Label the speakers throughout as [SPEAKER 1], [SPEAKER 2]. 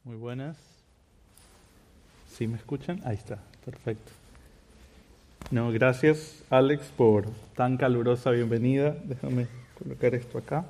[SPEAKER 1] Muy buenas. ¿Sí me escuchan? Ahí está, perfecto. No, gracias Alex por tan calurosa bienvenida. Déjame colocar esto acá.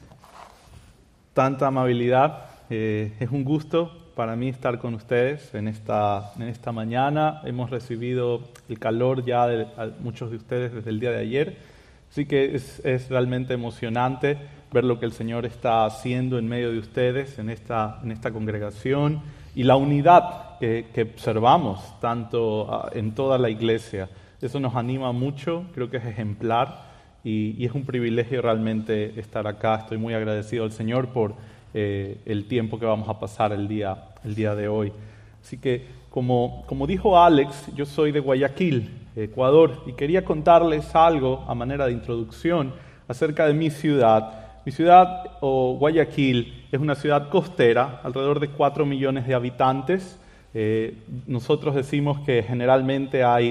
[SPEAKER 1] Tanta amabilidad. Es un gusto para mí estar con ustedes en esta mañana. Hemos recibido el calor ya de muchos de ustedes desde el día de ayer. Así que es realmente emocionante ver lo que el Señor está haciendo en medio de ustedes, en esta congregación, y la unidad que observamos tanto en toda la iglesia. Eso nos anima mucho, creo que es ejemplar, y es un privilegio realmente estar acá. Estoy muy agradecido al Señor por el tiempo que vamos a pasar el día de hoy. Así que, como dijo Alex, yo soy de Guayaquil, Ecuador, y quería contarles algo a manera de introducción acerca de mi ciudad. Mi ciudad, o Guayaquil, es una ciudad costera, alrededor de 4 millones de habitantes. Nosotros decimos que generalmente hay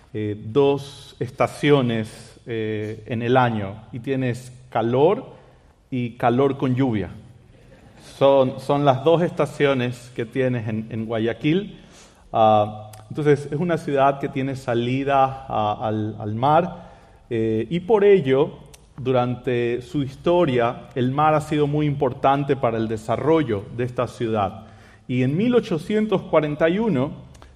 [SPEAKER 1] 2 estaciones en el año, y tienes calor y calor con lluvia. Son las 2 estaciones que tienes en Guayaquil. Entonces es una ciudad que tiene salida al mar, y por ello, durante su historia, el mar ha sido muy importante para el desarrollo de esta ciudad. Y en 1841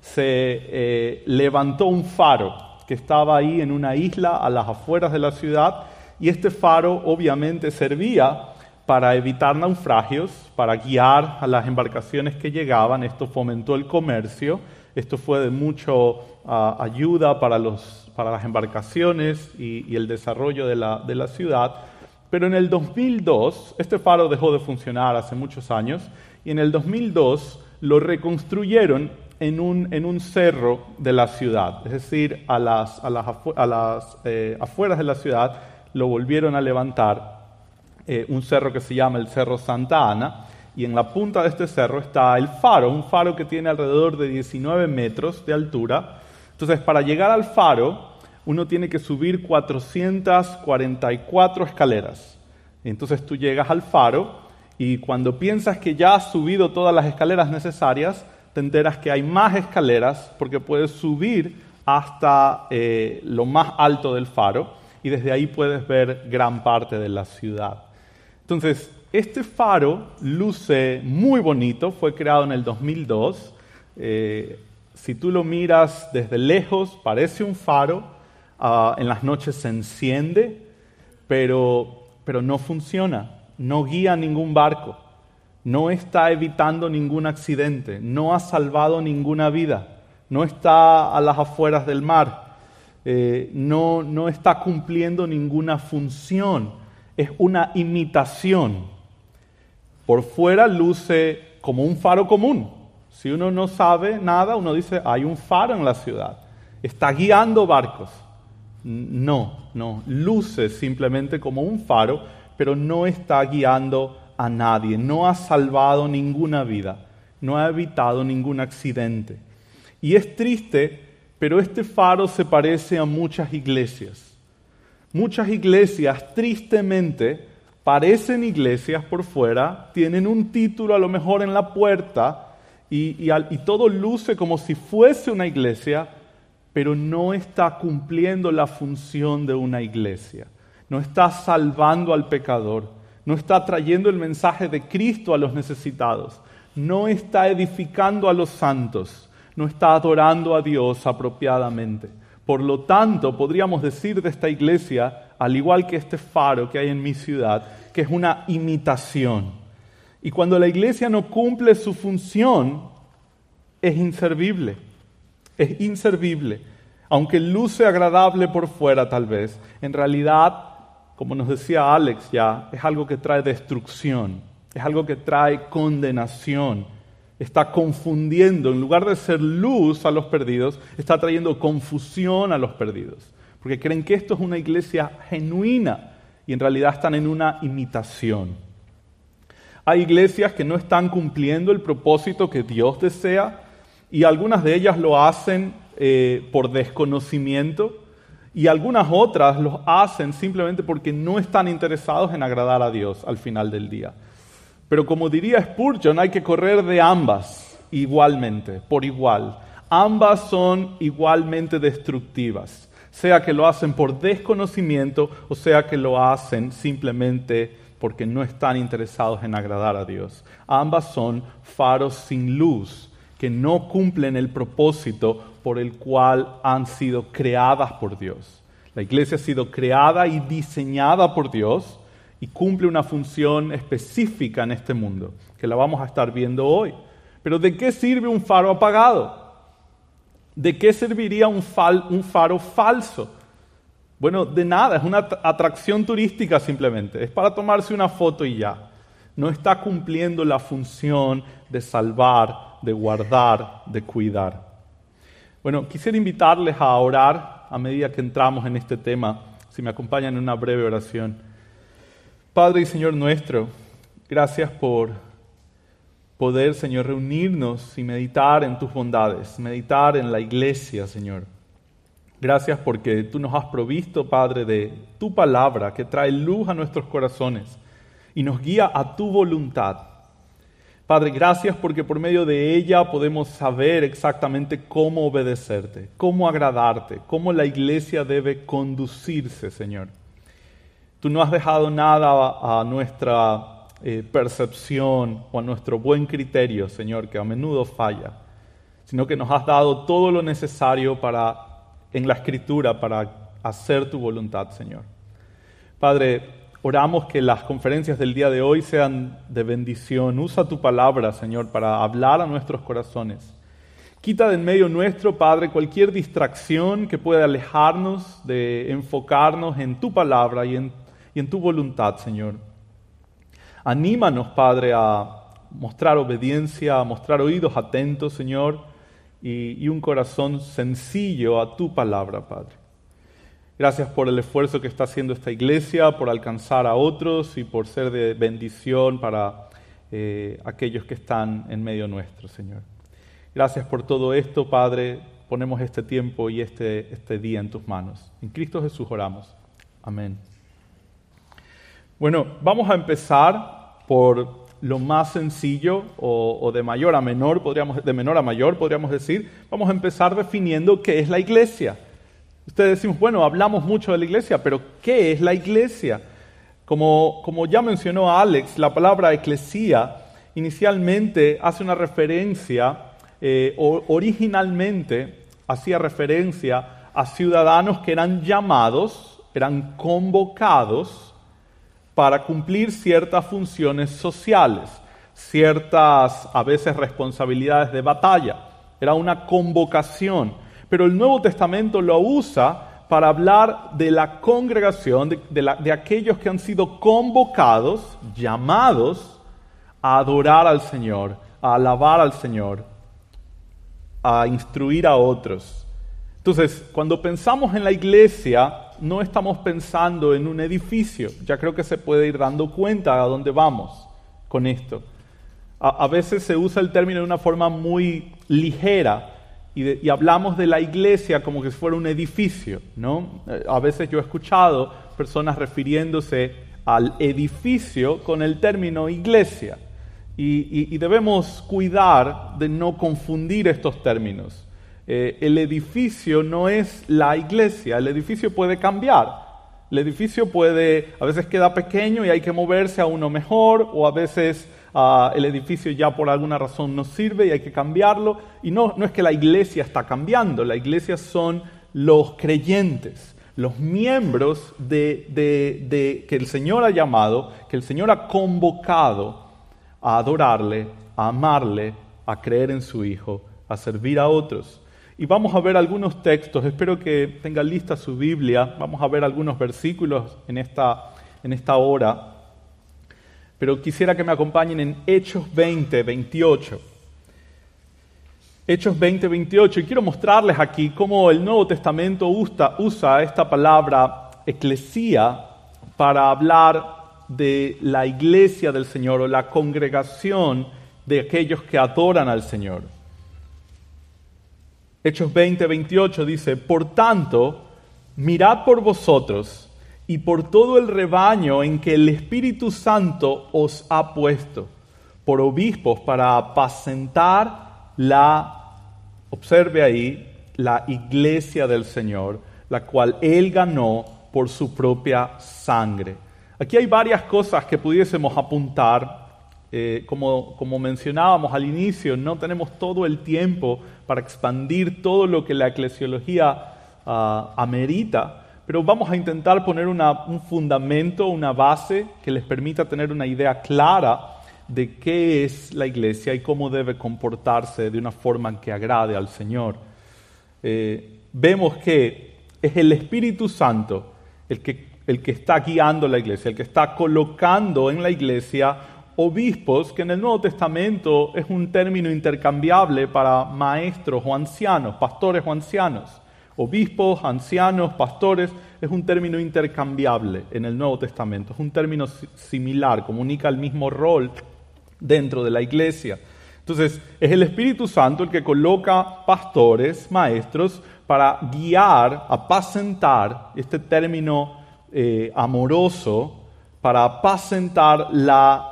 [SPEAKER 1] se levantó un faro que estaba ahí en una isla a las afueras de la ciudad, y este faro obviamente servía para evitar naufragios, para guiar a las embarcaciones que llegaban. Esto fomentó el comercio, esto fue de mucha ayuda para las embarcaciones y el desarrollo de la ciudad. Pero en el 2002, este faro dejó de funcionar hace muchos años, y en el 2002 lo reconstruyeron en un cerro de la ciudad, es decir, a las afueras de la ciudad lo volvieron a levantar, un cerro que se llama el Cerro Santa Ana, y en la punta de este cerro está el faro, un faro que tiene alrededor de 19 metros de altura. Entonces, para llegar al faro, uno tiene que subir 444 escaleras. Entonces tú llegas al faro, y cuando piensas que ya has subido todas las escaleras necesarias, te enteras que hay más escaleras, porque puedes subir hasta lo más alto del faro, y desde ahí puedes ver gran parte de la ciudad. Entonces, este faro luce muy bonito, fue creado en el 2002. Si tú lo miras desde lejos, parece un faro. En las noches se enciende, pero no funciona, no guía ningún barco, no está evitando ningún accidente, no ha salvado ninguna vida, no está a las afueras del mar, no está cumpliendo ninguna función, es una imitación. Por fuera luce como un faro común. Si uno no sabe nada, uno dice, hay un faro en la ciudad, está guiando barcos. No, luce simplemente como un faro, pero no está guiando a nadie, no ha salvado ninguna vida, no ha evitado ningún accidente. Y es triste, pero este faro se parece a muchas iglesias. Muchas iglesias, tristemente, parecen iglesias por fuera, tienen un título a lo mejor en la puerta, y todo luce como si fuese una iglesia, pero no está cumpliendo la función de una iglesia. No está salvando al pecador, no está trayendo el mensaje de Cristo a los necesitados, no está edificando a los santos, no está adorando a Dios apropiadamente. Por lo tanto, podríamos decir de esta iglesia, al igual que este faro que hay en mi ciudad, que es una imitación. Y cuando la iglesia no cumple su función, es inservible. Es inservible. Aunque luce agradable por fuera tal vez, en realidad, como nos decía Alex ya, es algo que trae destrucción, es algo que trae condenación. Está confundiendo, en lugar de ser luz a los perdidos, está trayendo confusión a los perdidos. Porque creen que esto es una iglesia genuina y en realidad están en una imitación. Hay iglesias que no están cumpliendo el propósito que Dios desea, y algunas de ellas lo hacen por desconocimiento, y algunas otras lo hacen simplemente porque no están interesados en agradar a Dios al final del día. Pero como diría Spurgeon, hay que correr de ambas igualmente, por igual. Ambas son igualmente destructivas, sea que lo hacen por desconocimiento o sea que lo hacen simplemente porque no están interesados en agradar a Dios. Ambas son faros sin luz, que no cumplen el propósito por el cual han sido creadas por Dios. La iglesia ha sido creada y diseñada por Dios y cumple una función específica en este mundo, que la vamos a estar viendo hoy. Pero ¿de qué sirve un faro apagado? ¿De qué serviría un faro falso? Bueno, de nada, es una atracción turística simplemente, es para tomarse una foto y ya. No está cumpliendo la función de salvar, de guardar, de cuidar. Bueno, quisiera invitarles a orar a medida que entramos en este tema, si me acompañan en una breve oración. Padre y Señor nuestro, gracias por poder, Señor, reunirnos y meditar en tus bondades, meditar en la iglesia, Señor. Gracias porque tú nos has provisto, Padre, de tu palabra que trae luz a nuestros corazones y nos guía a tu voluntad. Padre, gracias porque por medio de ella podemos saber exactamente cómo obedecerte, cómo agradarte, cómo la iglesia debe conducirse, Señor. Tú no has dejado nada a nuestra percepción o a nuestro buen criterio, Señor, que a menudo falla, sino que nos has dado todo lo necesario en la Escritura para hacer tu voluntad, Señor. Padre, oramos que las conferencias del día de hoy sean de bendición. Usa tu palabra, Señor, para hablar a nuestros corazones. Quita de en medio nuestro, Padre, cualquier distracción que pueda alejarnos de enfocarnos en tu palabra y en tu voluntad, Señor. Anímanos, Padre, a mostrar obediencia, a mostrar oídos atentos, Señor, y un corazón sencillo a tu palabra, Padre. Gracias por el esfuerzo que está haciendo esta iglesia, por alcanzar a otros y por ser de bendición para aquellos que están en medio nuestro, Señor. Gracias por todo esto, Padre. Ponemos este tiempo y este día en tus manos. En Cristo Jesús oramos. Amén. Bueno, vamos a empezar por lo más sencillo o de mayor a menor, de menor a mayor, podríamos decir. Vamos a empezar definiendo qué es la iglesia. Ustedes decimos, bueno, hablamos mucho de la iglesia, pero ¿qué es la iglesia? Como ya mencionó Alex, la palabra eclesía inicialmente hace una referencia, originalmente hacía referencia a ciudadanos que eran llamados, eran convocados para cumplir ciertas funciones sociales, ciertas a veces responsabilidades de batalla. Era una convocación. Pero el Nuevo Testamento lo usa para hablar de la congregación, de aquellos que han sido convocados, llamados a adorar al Señor, a alabar al Señor, a instruir a otros. Entonces, cuando pensamos en la iglesia, no estamos pensando en un edificio. Ya creo que se puede ir dando cuenta a dónde vamos con esto. A veces se usa el término de una forma muy ligera y hablamos de la iglesia como que si fuera un edificio, ¿no? A veces yo he escuchado personas refiriéndose al edificio con el término iglesia y debemos cuidar de no confundir estos términos. El edificio no es la iglesia, el edificio puede cambiar. El edificio a veces queda pequeño y hay que moverse a uno mejor, o a veces el edificio ya por alguna razón no sirve y hay que cambiarlo. Y no es que la iglesia está cambiando, la iglesia son los creyentes, los miembros que el Señor ha llamado, que el Señor ha convocado a adorarle, a amarle, a creer en su Hijo, a servir a otros. Y vamos a ver algunos textos, espero que tengan lista su Biblia, vamos a ver algunos versículos en esta hora, pero quisiera que me acompañen en Hechos 20, 28. Hechos 20, 28, y quiero mostrarles aquí cómo el Nuevo Testamento usa esta palabra eclesía para hablar de la iglesia del Señor o la congregación de aquellos que adoran al Señor. Hechos 20, 28 dice, por tanto, mirad por vosotros y por todo el rebaño en que el Espíritu Santo os ha puesto, por obispos para apacentar observe ahí, la iglesia del Señor, la cual Él ganó por su propia sangre. Aquí hay varias cosas que pudiésemos apuntar. Como mencionábamos al inicio, no tenemos todo el tiempo para expandir todo lo que la eclesiología amerita, pero vamos a intentar poner un fundamento, una base que les permita tener una idea clara de qué es la iglesia y cómo debe comportarse de una forma que agrade al Señor. Vemos que es el Espíritu Santo el que está guiando la iglesia, el que está colocando en la iglesia obispos, que en el Nuevo Testamento es un término intercambiable para maestros o ancianos, pastores o ancianos. Obispos, ancianos, pastores, es un término intercambiable en el Nuevo Testamento, es un término similar, comunica el mismo rol dentro de la iglesia. Entonces, es el Espíritu Santo el que coloca pastores, maestros, para guiar, apacentar, este término amoroso, para apacentar la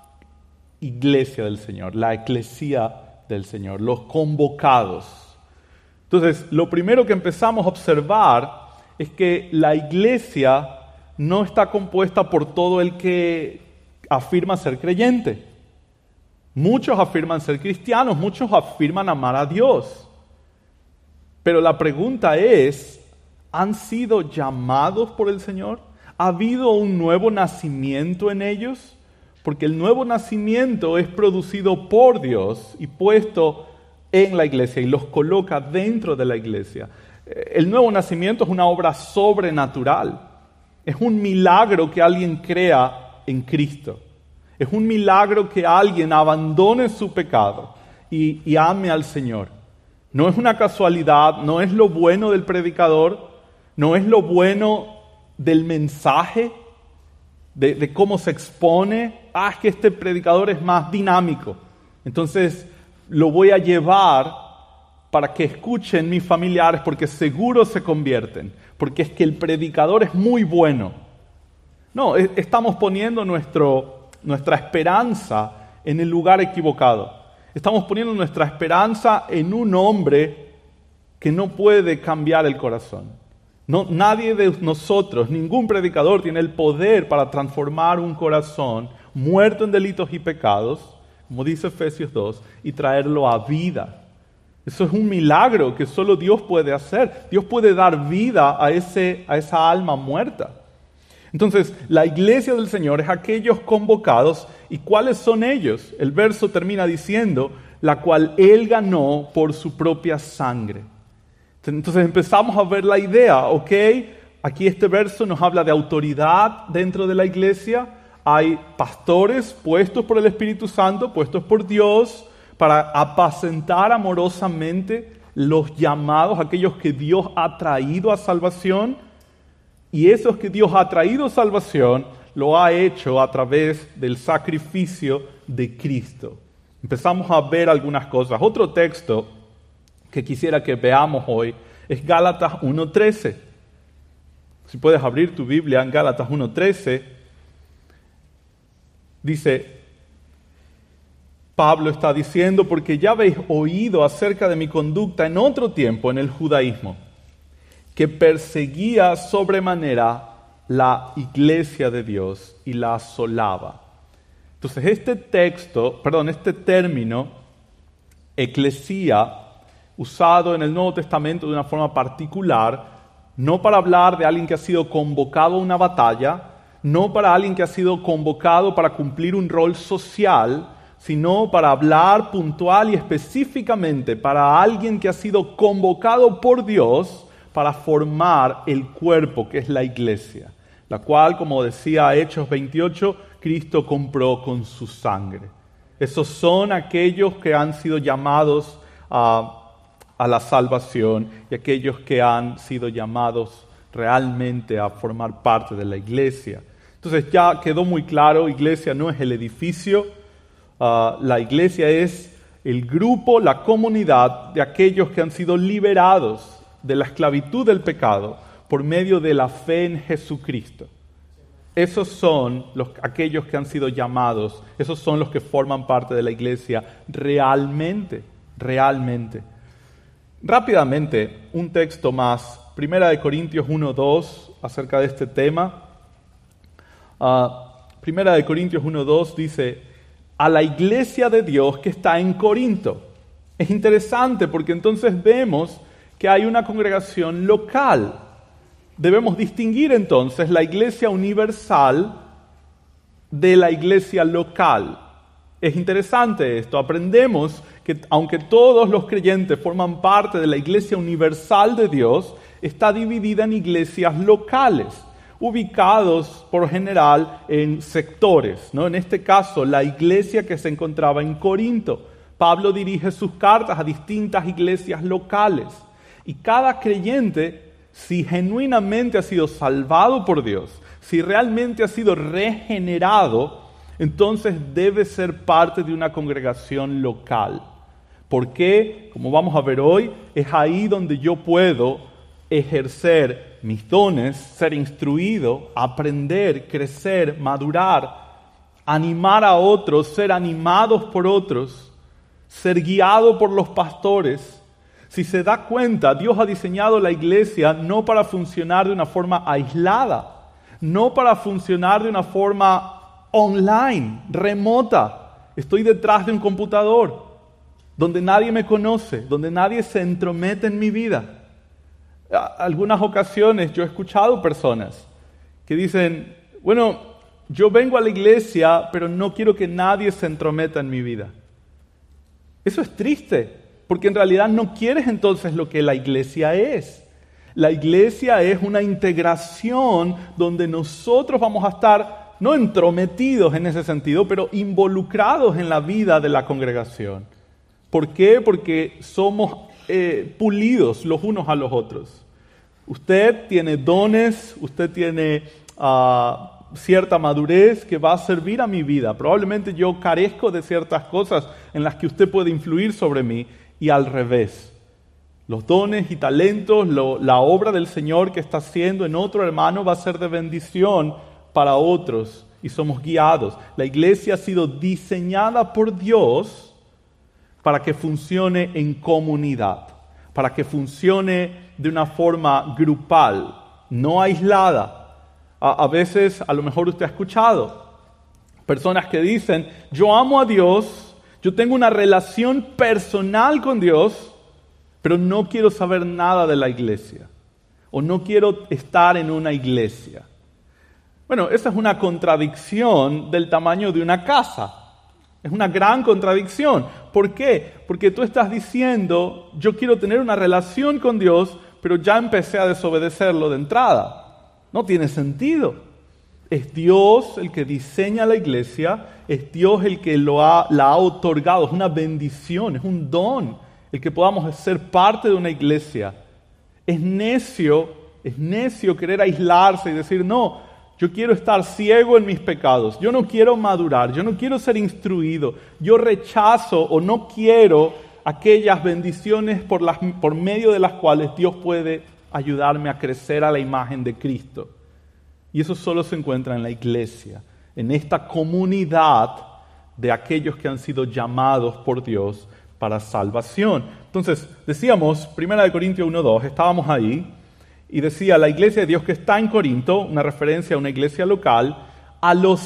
[SPEAKER 1] iglesia del Señor, la eclesía del Señor, los convocados. Entonces, lo primero que empezamos a observar es que la iglesia no está compuesta por todo el que afirma ser creyente. Muchos afirman ser cristianos, muchos afirman amar a Dios. Pero la pregunta es, ¿han sido llamados por el Señor? ¿Ha habido un nuevo nacimiento en ellos? Porque el nuevo nacimiento es producido por Dios y puesto en la iglesia y los coloca dentro de la iglesia. El nuevo nacimiento es una obra sobrenatural. Es un milagro que alguien crea en Cristo. Es un milagro que alguien abandone su pecado y ame al Señor. No es una casualidad, no es lo bueno del predicador, no es lo bueno del mensaje, de cómo se expone. Es que este predicador es más dinámico, entonces lo voy a llevar para que escuchen mis familiares porque seguro se convierten, porque es que el predicador es muy bueno. No, estamos poniendo nuestra esperanza en el lugar equivocado. Estamos poniendo nuestra esperanza en un hombre que no puede cambiar el corazón. No, nadie de nosotros, ningún predicador tiene el poder para transformar un corazón muerto en delitos y pecados, como dice Efesios 2, y traerlo a vida. Eso es un milagro que solo Dios puede hacer. Dios puede dar vida a esa alma muerta. Entonces, la iglesia del Señor es aquellos convocados. ¿Y cuáles son ellos? El verso termina diciendo, la cual Él ganó por su propia sangre. Entonces empezamos a ver la idea, ¿ok? Aquí este verso nos habla de autoridad dentro de la iglesia. Hay pastores puestos por el Espíritu Santo, puestos por Dios, para apacentar amorosamente los llamados, aquellos que Dios ha traído a salvación. Y esos que Dios ha traído a salvación, lo ha hecho a través del sacrificio de Cristo. Empezamos a ver algunas cosas. Otro texto que quisiera que veamos hoy es Gálatas 1:13. Si puedes abrir tu Biblia en Gálatas 1:13, dice, Pablo está diciendo, porque ya habéis oído acerca de mi conducta en otro tiempo en el judaísmo, que perseguía sobremanera la iglesia de Dios y la asolaba. Entonces este término, eclesía, usado en el Nuevo Testamento de una forma particular, no para hablar de alguien que ha sido convocado a una batalla, no para alguien que ha sido convocado para cumplir un rol social, sino para hablar puntual y específicamente para alguien que ha sido convocado por Dios para formar el cuerpo que es la iglesia, la cual, como decía Hechos 28, Cristo compró con su sangre. Esos son aquellos que han sido llamados a la salvación y aquellos que han sido llamados realmente a formar parte de la iglesia. Entonces ya quedó muy claro, iglesia no es el edificio, la iglesia es el grupo, la comunidad de aquellos que han sido liberados de la esclavitud del pecado por medio de la fe en Jesucristo. esos son aquellos que han sido llamados, esos son los que forman parte de la iglesia realmente. Rápidamente, un texto más, 1 Corintios 1:2, acerca de este tema. 1 Corintios 1:2 dice, a la iglesia de Dios que está en Corinto. Es interesante porque entonces vemos que hay una congregación local. Debemos distinguir entonces la iglesia universal de la iglesia local. Es interesante esto, aprendemos que aunque todos los creyentes forman parte de la iglesia universal de Dios, está dividida en iglesias locales, ubicados por general en sectores, ¿no? En este caso, la iglesia que se encontraba en Corinto. Pablo dirige sus cartas a distintas iglesias locales. Y cada creyente, si genuinamente ha sido salvado por Dios, si realmente ha sido regenerado, entonces debe ser parte de una congregación local. ¿Por qué? Como vamos a ver hoy, es ahí donde yo puedo ejercer mis dones, ser instruido, aprender, crecer, madurar, animar a otros, ser animados por otros, ser guiado por los pastores. Si se da cuenta, Dios ha diseñado la iglesia no para funcionar de una forma aislada, no para funcionar de una forma online, remota. Estoy detrás de un computador, donde nadie me conoce, donde nadie se entromete en mi vida. Algunas ocasiones yo he escuchado personas que dicen, bueno, yo vengo a la iglesia, pero no quiero que nadie se entrometa en mi vida. Eso es triste, porque en realidad no quieres entonces lo que la iglesia es. La iglesia es una integración donde nosotros vamos a estar, no entrometidos en ese sentido, pero involucrados en la vida de la congregación. ¿Por qué? Porque somos pulidos los unos a los otros. Usted tiene dones, usted tiene cierta madurez que va a servir a mi vida. Probablemente yo carezco de ciertas cosas en las que usted puede influir sobre mí y al revés. Los dones y talentos, la obra del Señor que está haciendo en otro hermano va a ser de bendición para otros y somos guiados. La iglesia ha sido diseñada por Dios para que funcione en comunidad, para que funcione de una forma grupal, no aislada. A veces, a lo mejor usted ha escuchado personas que dicen, yo amo a Dios, yo tengo una relación personal con Dios, pero no quiero saber nada de la iglesia, o no quiero estar en una iglesia. Bueno, esa es una contradicción del tamaño de una casa. Es una gran contradicción. ¿Por qué? Porque tú estás diciendo, yo quiero tener una relación con Dios, pero ya empecé a desobedecerlo de entrada. No tiene sentido. Es Dios el que diseña la iglesia, es Dios el que la ha otorgado, es una bendición, es un don, el que podamos ser parte de una iglesia. Es necio querer aislarse y decir, no, yo quiero estar ciego en mis pecados, yo no quiero madurar, yo no quiero ser instruido, yo rechazo o no quiero aquellas bendiciones por medio de las cuales Dios puede ayudarme a crecer a la imagen de Cristo. Y eso solo se encuentra en la iglesia, en esta comunidad de aquellos que han sido llamados por Dios para salvación. Entonces, decíamos, 1 Corintios 1:2, estábamos ahí, y decía, la iglesia de Dios que está en Corinto, una referencia a una iglesia local, a los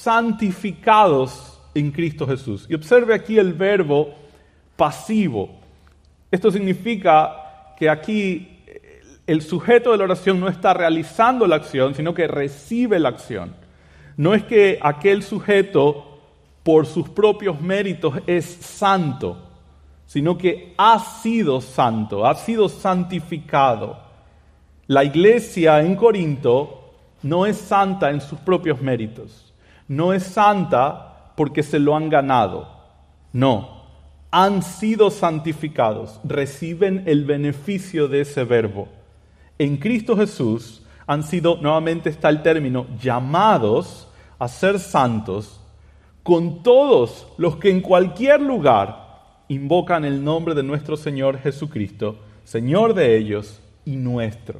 [SPEAKER 1] santificados en Cristo Jesús. Y observe aquí el verbo pasivo. Esto significa que aquí el sujeto de la oración no está realizando la acción, sino que recibe la acción. No es que aquel sujeto, por sus propios méritos, es santo, sino que ha sido santo, ha sido santificado. La iglesia en Corinto no es santa en sus propios méritos. No es santa porque se lo han ganado. No, han sido santificados, reciben el beneficio de ese verbo. En Cristo Jesús han sido, nuevamente está el término, llamados a ser santos con todos los que en cualquier lugar invocan el nombre de nuestro Señor Jesucristo, Señor de ellos y nuestro.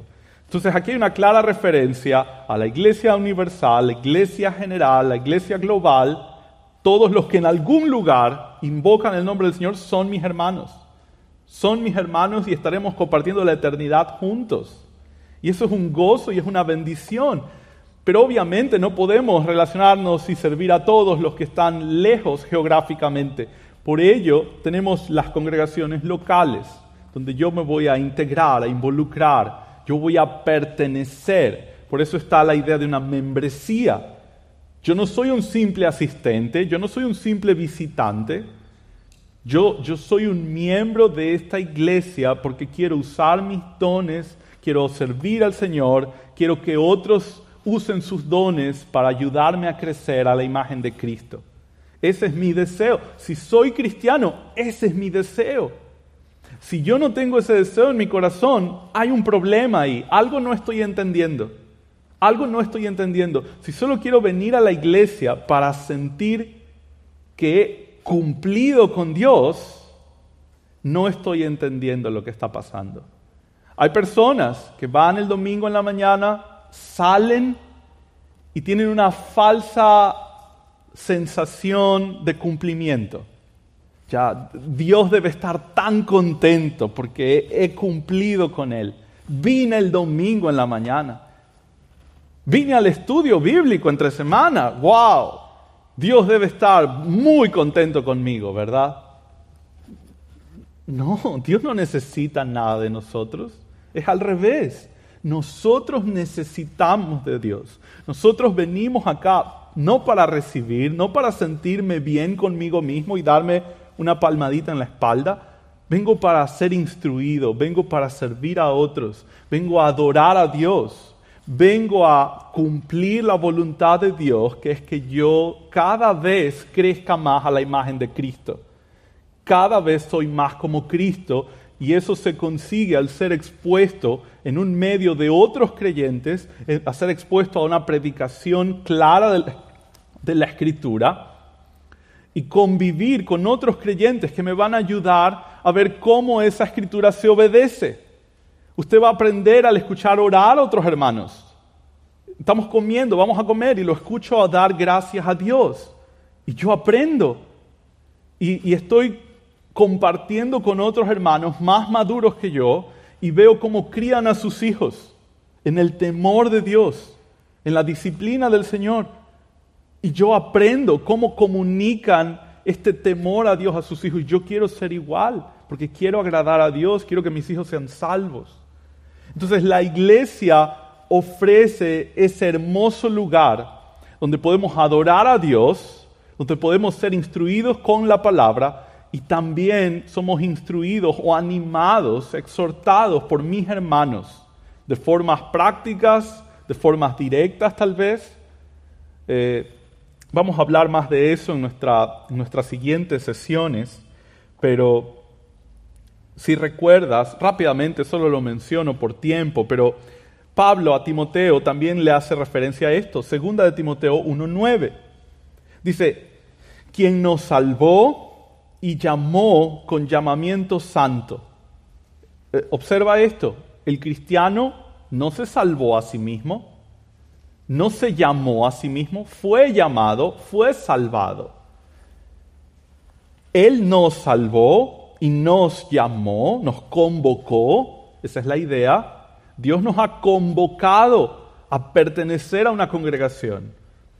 [SPEAKER 1] Entonces aquí hay una clara referencia a la iglesia universal, la iglesia general, la iglesia global. Todos los que en algún lugar invocan el nombre del Señor son mis hermanos. Son mis hermanos y estaremos compartiendo la eternidad juntos. Y eso es un gozo y es una bendición. Pero obviamente no podemos relacionarnos y servir a todos los que están lejos geográficamente. Por ello tenemos las congregaciones locales, donde yo me voy a integrar, a involucrar, yo voy a pertenecer. Por eso está la idea de una membresía. Yo no soy un simple asistente, yo no soy un simple visitante. Yo soy un miembro de esta iglesia porque quiero usar mis dones, quiero servir al Señor, quiero que otros usen sus dones para ayudarme a crecer a la imagen de Cristo. Ese es mi deseo. Si soy cristiano, ese es mi deseo. Si yo no tengo ese deseo en mi corazón, hay un problema ahí. Algo no estoy entendiendo. Algo no estoy entendiendo. Si solo quiero venir a la iglesia para sentir que he cumplido con Dios, no estoy entendiendo lo que está pasando. Hay personas que van el domingo en la mañana, salen y tienen una falsa sensación de cumplimiento. Ya, Dios debe estar tan contento porque he cumplido con Él. Vine el domingo en la mañana. Vine al estudio bíblico entre semana. ¡Wow! Dios debe estar muy contento conmigo, ¿verdad? No, Dios no necesita nada de nosotros. Es al revés. Nosotros necesitamos de Dios. Nosotros venimos acá no para recibir, no para sentirme bien conmigo mismo y darme una palmadita en la espalda. Vengo para ser instruido, vengo para servir a otros, vengo a adorar a Dios. Vengo a cumplir la voluntad de Dios, que es que yo cada vez crezca más a la imagen de Cristo. Cada vez soy más como Cristo y eso se consigue al ser expuesto en un medio de otros creyentes, a ser expuesto a una predicación clara de la Escritura y convivir con otros creyentes que me van a ayudar a ver cómo esa Escritura se obedece. Usted va a aprender al escuchar orar a otros hermanos. Estamos comiendo, vamos a comer y lo escucho a dar gracias a Dios. Y yo aprendo. Y estoy compartiendo con otros hermanos más maduros que yo y veo cómo crían a sus hijos en el temor de Dios, en la disciplina del Señor. Y yo aprendo cómo comunican este temor a Dios a sus hijos. Y yo quiero ser igual, porque quiero agradar a Dios, quiero que mis hijos sean salvos. Entonces la iglesia ofrece ese hermoso lugar donde podemos adorar a Dios, donde podemos ser instruidos con la palabra y también somos instruidos o animados, exhortados por mis hermanos de formas prácticas, de formas directas tal vez. Vamos a hablar más de eso en nuestras siguientes sesiones, pero si recuerdas, rápidamente solo lo menciono por tiempo, pero Pablo a Timoteo también le hace referencia a esto. Segunda de Timoteo 1:9. Dice, quien nos salvó y llamó con llamamiento santo. Observa esto, el cristiano no se salvó a sí mismo, no se llamó a sí mismo, fue llamado, fue salvado. Él nos salvó y nos llamó, nos convocó, esa es la idea. Dios nos ha convocado a pertenecer a una congregación.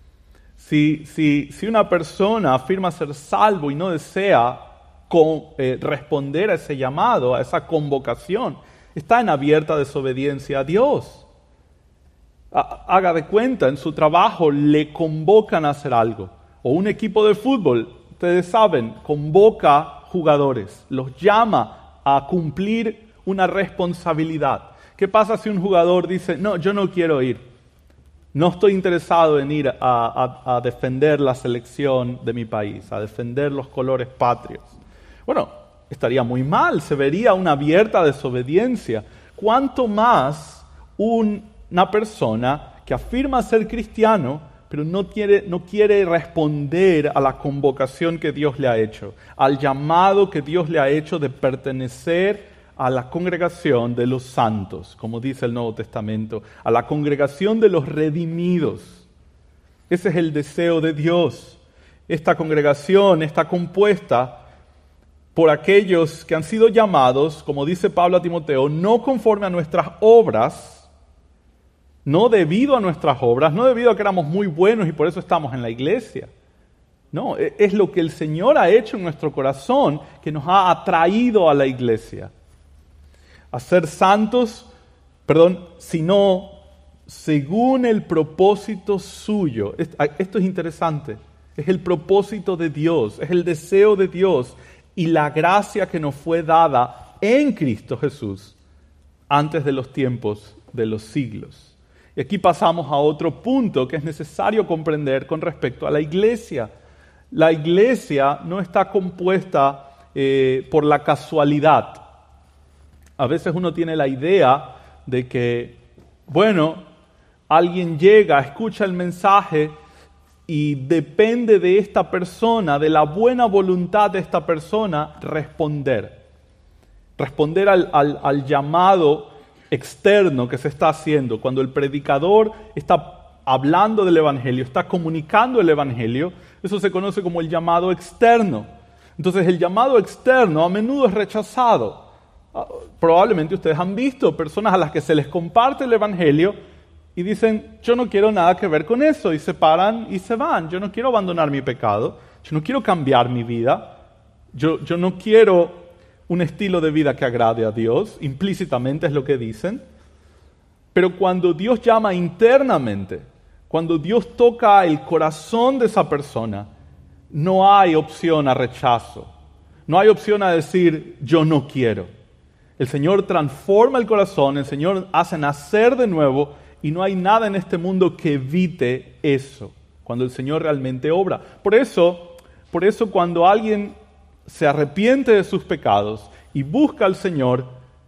[SPEAKER 1] Si una persona afirma ser salvo y no desea responder a ese llamado, a esa convocación, está en abierta desobediencia a Dios. Haga de cuenta, en su trabajo le convocan a hacer algo. O un equipo de fútbol, ustedes saben, convoca jugadores, los llama a cumplir una responsabilidad. ¿Qué pasa si un jugador dice, no, yo no quiero ir? No estoy interesado en ir a defender la selección de mi país, a defender los colores patrios. Bueno, estaría muy mal, se vería una abierta desobediencia. ¿Cuánto más una persona que afirma ser cristiano, pero no quiere responder a la convocación que Dios le ha hecho, al llamado que Dios le ha hecho de pertenecer a la congregación de los santos, como dice el Nuevo Testamento, a la congregación de los redimidos. Ese es el deseo de Dios. Esta congregación está compuesta por aquellos que han sido llamados, como dice Pablo a Timoteo, no conforme a nuestras obras, no debido a nuestras obras, no debido a que éramos muy buenos y por eso estamos en la iglesia. No, es lo que el Señor ha hecho en nuestro corazón que nos ha atraído a la iglesia. A ser santos, sino según el propósito suyo. Esto es interesante. Es el propósito de Dios, es el deseo de Dios y la gracia que nos fue dada en Cristo Jesús antes de los tiempos de los siglos. Y aquí pasamos a otro punto que es necesario comprender con respecto a la iglesia. La iglesia no está compuesta por la casualidad. A veces uno tiene la idea de que, alguien llega, escucha el mensaje y depende de esta persona, de la buena voluntad de esta persona, responder. Responder al llamado externo que se está haciendo. Cuando el predicador está hablando del Evangelio, está comunicando el Evangelio, eso se conoce como el llamado externo. Entonces el llamado externo a menudo es rechazado. Probablemente ustedes han visto personas a las que se les comparte el Evangelio y dicen, yo no quiero nada que ver con eso, y se paran y se van. Yo no quiero abandonar mi pecado, yo no quiero cambiar mi vida, yo no quiero un estilo de vida que agrade a Dios, implícitamente es lo que dicen. Pero cuando Dios llama internamente, cuando Dios toca el corazón de esa persona, no hay opción a rechazo, no hay opción a decir, yo no quiero. El Señor transforma el corazón, el Señor hace nacer de nuevo y no hay nada en este mundo que evite eso, cuando el Señor realmente obra. Por eso cuando alguien se arrepiente de sus pecados y busca al Señor,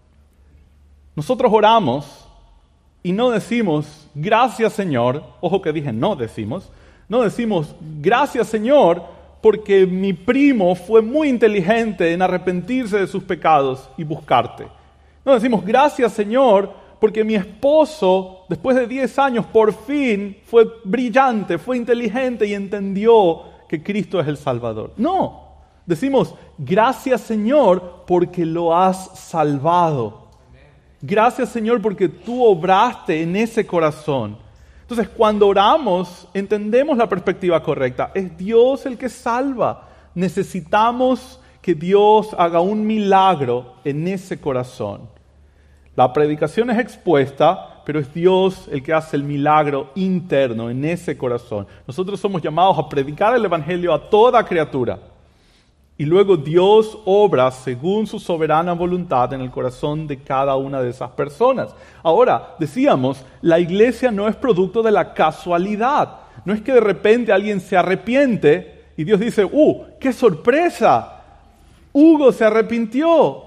[SPEAKER 1] nosotros oramos y no decimos, gracias Señor, ojo que dije no decimos gracias Señor, porque mi primo fue muy inteligente en arrepentirse de sus pecados y buscarte. No decimos, gracias Señor, porque mi esposo, después de 10 años, por fin fue brillante, fue inteligente y entendió que Cristo es el Salvador. No, decimos, gracias Señor, porque lo has salvado. Gracias Señor, porque tú obraste en ese corazón. Entonces, cuando oramos, entendemos la perspectiva correcta. Es Dios el que salva. Necesitamos que Dios haga un milagro en ese corazón. La predicación es expuesta, pero es Dios el que hace el milagro interno en ese corazón. Nosotros somos llamados a predicar el Evangelio a toda criatura. Y luego Dios obra según su soberana voluntad en el corazón de cada una de esas personas. Ahora, decíamos, la iglesia no es producto de la casualidad. No es que de repente alguien se arrepiente y Dios dice, ¡qué sorpresa! Hugo se arrepintió.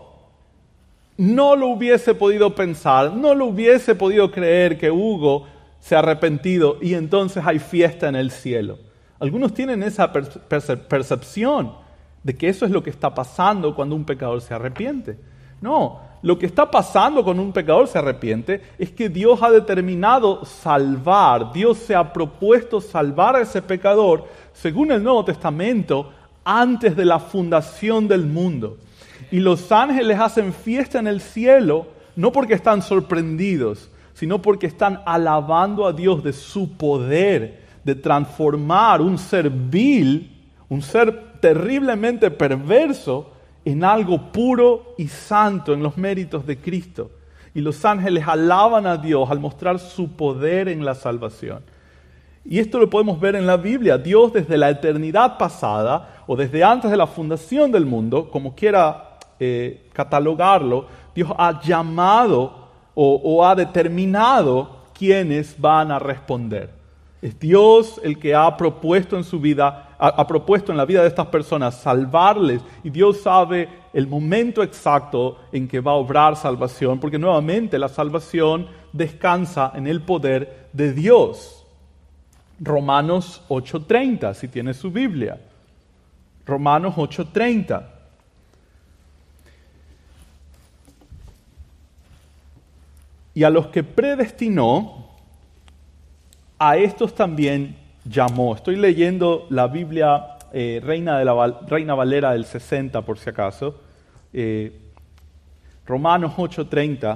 [SPEAKER 1] No lo hubiese podido pensar, no lo hubiese podido creer que Hugo se ha arrepentido y entonces hay fiesta en el cielo. Algunos tienen esa percepción de que eso es lo que está pasando cuando un pecador se arrepiente. No, lo que está pasando cuando un pecador se arrepiente es que Dios ha determinado salvar, Dios se ha propuesto salvar a ese pecador, según el Nuevo Testamento, antes de la fundación del mundo. Y los ángeles hacen fiesta en el cielo, no porque están sorprendidos, sino porque están alabando a Dios de su poder, de transformar un ser vil, un ser terriblemente perverso, en algo puro y santo, en los méritos de Cristo. Y los ángeles alaban a Dios al mostrar su poder en la salvación. Y esto lo podemos ver en la Biblia. Dios desde la eternidad pasada, o desde antes de la fundación del mundo, como quiera catalogarlo, Dios ha llamado o ha determinado quiénes van a responder. Es Dios el que ha propuesto en su vida, ha propuesto en la vida de estas personas salvarles, y Dios sabe el momento exacto en que va a obrar salvación, porque nuevamente la salvación descansa en el poder de Dios. Romanos 8:30, si tiene su Biblia. Romanos 8:30. Y a los que predestinó, a estos también llamó. Estoy leyendo la Biblia Reina Valera del 60, por si acaso. Romanos 8:30.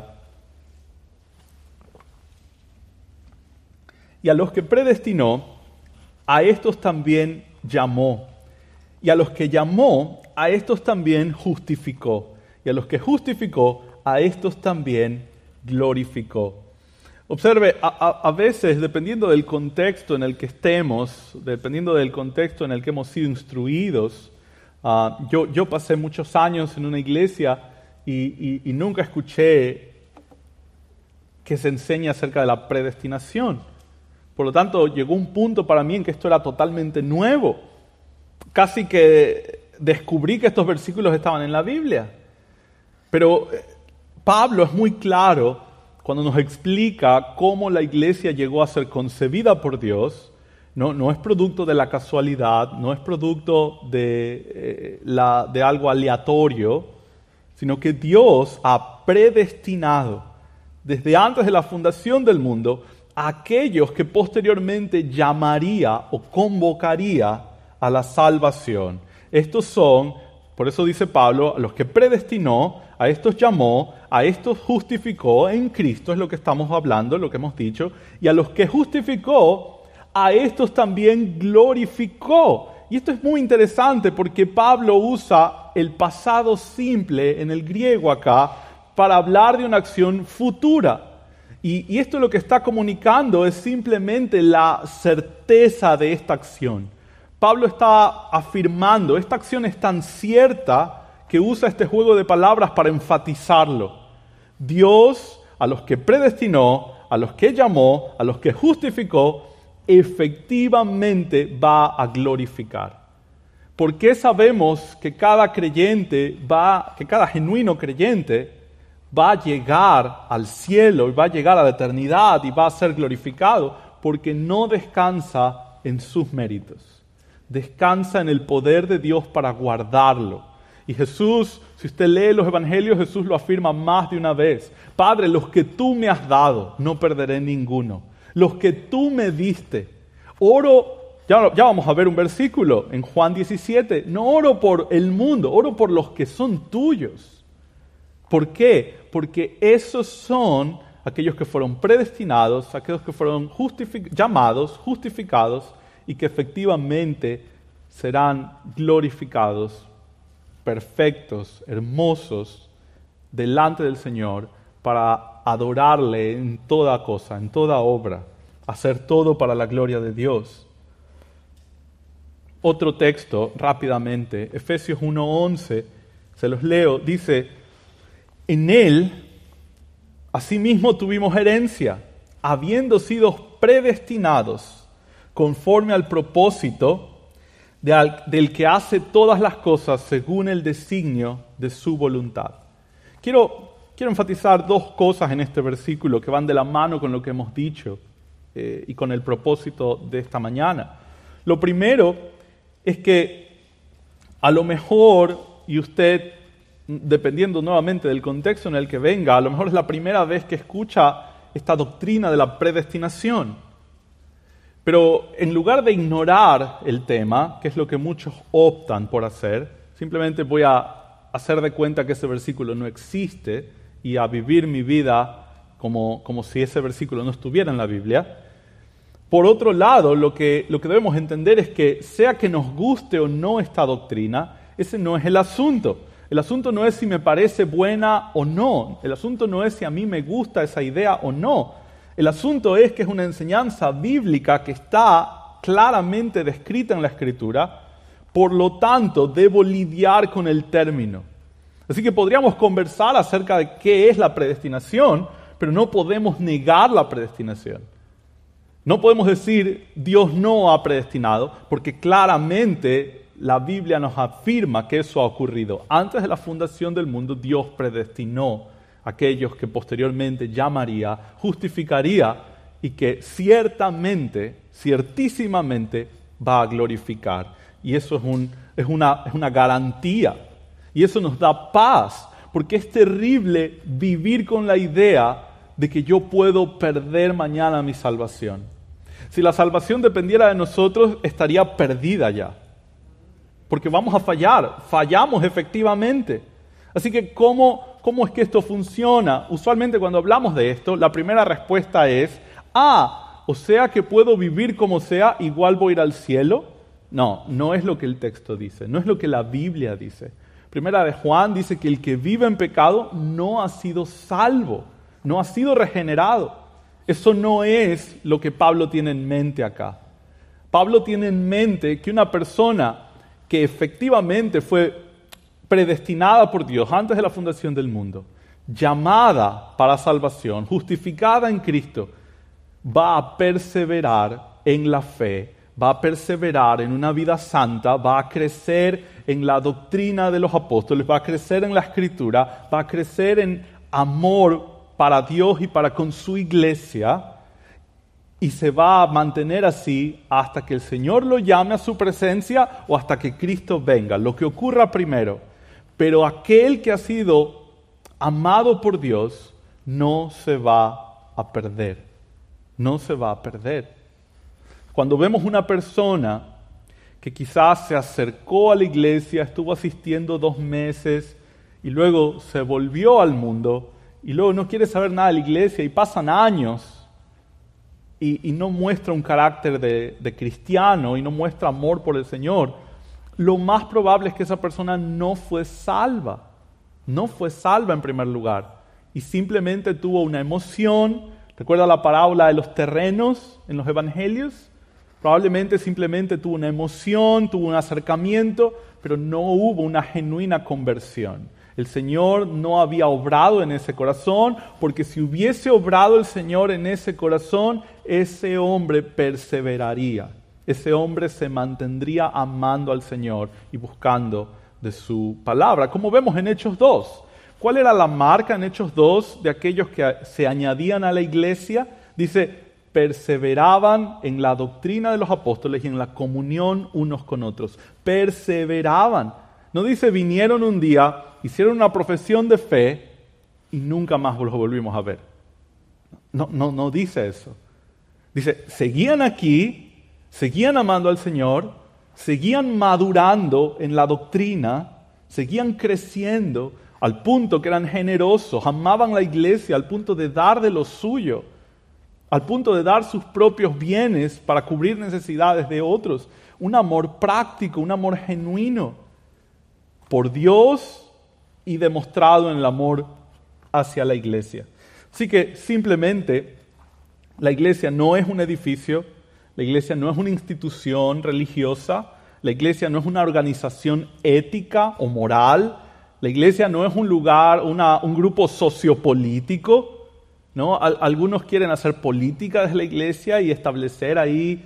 [SPEAKER 1] Y a los que predestinó, a estos también llamó. Y a los que llamó, a estos también justificó. Y a los que justificó, a estos también glorificó. Observe, a veces, dependiendo del contexto en el que estemos, dependiendo del contexto en el que hemos sido instruidos, yo pasé muchos años en una iglesia y nunca escuché que se enseñe acerca de la predestinación. Por lo tanto, llegó un punto para mí en que esto era totalmente nuevo. Casi que descubrí que estos versículos estaban en la Biblia. Pero Pablo es muy claro cuando nos explica cómo la iglesia llegó a ser concebida por Dios. No es producto de la casualidad, no es producto de algo aleatorio, sino que Dios ha predestinado desde antes de la fundación del mundo a aquellos que posteriormente llamaría o convocaría a la salvación. Estos son, por eso dice Pablo, a los que predestinó, a estos llamó, a estos justificó en Cristo, es lo que estamos hablando, lo que hemos dicho, y a los que justificó, a estos también glorificó. Y esto es muy interesante porque Pablo usa el pasado simple en el griego acá para hablar de una acción futura. Y esto lo que está comunicando es simplemente la certeza de esta acción. Pablo está afirmando, esta acción es tan cierta que usa este juego de palabras para enfatizarlo. Dios, a los que predestinó, a los que llamó, a los que justificó, efectivamente va a glorificar. ¿Por qué sabemos que cada creyente que cada genuino creyente va a llegar al cielo y va a llegar a la eternidad y va a ser glorificado? Porque no descansa en sus méritos. Descansa en el poder de Dios para guardarlo. Y Jesús, si usted lee los evangelios, Jesús lo afirma más de una vez. Padre, los que tú me has dado, no perderé ninguno. Los que tú me diste. Oro, ya vamos a ver un versículo en Juan 17. No oro por el mundo, oro por los que son tuyos. ¿Por qué? Porque esos son aquellos que fueron predestinados, aquellos que fueron llamados, justificados y que efectivamente serán glorificados, perfectos, hermosos, delante del Señor para adorarle en toda cosa, en toda obra, hacer todo para la gloria de Dios. Otro texto, rápidamente, Efesios 1:11, se los leo, dice: en Él, asimismo tuvimos herencia, habiendo sido predestinados conforme al propósito del que hace todas las cosas según el designio de su voluntad. Quiero enfatizar dos cosas en este versículo que van de la mano con lo que hemos dicho y con el propósito de esta mañana. Lo primero es que a lo mejor, y usted, dependiendo nuevamente del contexto en el que venga, a lo mejor es la primera vez que escucha esta doctrina de la predestinación. Pero en lugar de ignorar el tema, que es lo que muchos optan por hacer, simplemente voy a hacer de cuenta que ese versículo no existe y a vivir mi vida como si ese versículo no estuviera en la Biblia. Por otro lado, lo que debemos entender es que sea que nos guste o no esta doctrina, ese no es el asunto. El asunto no es si me parece buena o no. El asunto no es si a mí me gusta esa idea o no. El asunto es que es una enseñanza bíblica que está claramente descrita en la Escritura, por lo tanto, debo lidiar con el término. Así que podríamos conversar acerca de qué es la predestinación, pero no podemos negar la predestinación. No podemos decir Dios no ha predestinado, porque claramente la Biblia nos afirma que eso ha ocurrido. Antes de la fundación del mundo, Dios predestinó aquellos que posteriormente llamaría, justificaría y que ciertamente, ciertísimamente va a glorificar. Y eso es una garantía. Y eso nos da paz, porque es terrible vivir con la idea de que yo puedo perder mañana mi salvación. Si la salvación dependiera de nosotros, estaría perdida ya. Porque vamos a fallar, fallamos efectivamente. Así que, ¿cómo es que esto funciona? Usualmente cuando hablamos de esto, la primera respuesta es, o sea que puedo vivir como sea, igual voy a ir al cielo. No, no es lo que el texto dice, no es lo que la Biblia dice. Primera de Juan dice que el que vive en pecado no ha sido salvo, no ha sido regenerado. Eso no es lo que Pablo tiene en mente acá. Pablo tiene en mente que una persona que efectivamente fue predestinada por Dios antes de la fundación del mundo, llamada para salvación, justificada en Cristo, va a perseverar en la fe, va a perseverar en una vida santa, va a crecer en la doctrina de los apóstoles, va a crecer en la Escritura, va a crecer en amor para Dios y para con su iglesia, y se va a mantener así hasta que el Señor lo llame a su presencia o hasta que Cristo venga, lo que ocurra primero. Pero aquel que ha sido amado por Dios no se va a perder, no se va a perder. Cuando vemos una persona que quizás se acercó a la iglesia, estuvo asistiendo 2 meses y luego se volvió al mundo y luego no quiere saber nada de la iglesia y pasan años y no muestra un carácter de cristiano y no muestra amor por el Señor, lo más probable es que esa persona no fue salva en primer lugar y simplemente tuvo una emoción. ¿Recuerda la parábola de los terrenos en los evangelios? Probablemente simplemente tuvo una emoción, tuvo un acercamiento, pero no hubo una genuina conversión. El Señor no había obrado en ese corazón, porque si hubiese obrado el Señor en ese corazón, ese hombre perseveraría. Ese hombre se mantendría amando al Señor y buscando de su palabra. Como vemos en Hechos 2. ¿Cuál era la marca en Hechos 2 de aquellos que se añadían a la iglesia? Dice, perseveraban en la doctrina de los apóstoles y en la comunión unos con otros. Perseveraban. No dice, vinieron un día, hicieron una profesión de fe y nunca más los volvimos a ver. No dice eso. Dice, seguían aquí, seguían amando al Señor, seguían madurando en la doctrina, seguían creciendo al punto que eran generosos, amaban la iglesia al punto de dar de lo suyo, al punto de dar sus propios bienes para cubrir necesidades de otros. Un amor práctico, un amor genuino por Dios y demostrado en el amor hacia la iglesia. Así que simplemente la iglesia no es un edificio, la iglesia no es una institución religiosa, la iglesia no es una organización ética o moral, la iglesia no es un lugar, un grupo sociopolítico, ¿no? Algunos quieren hacer política desde la iglesia y establecer ahí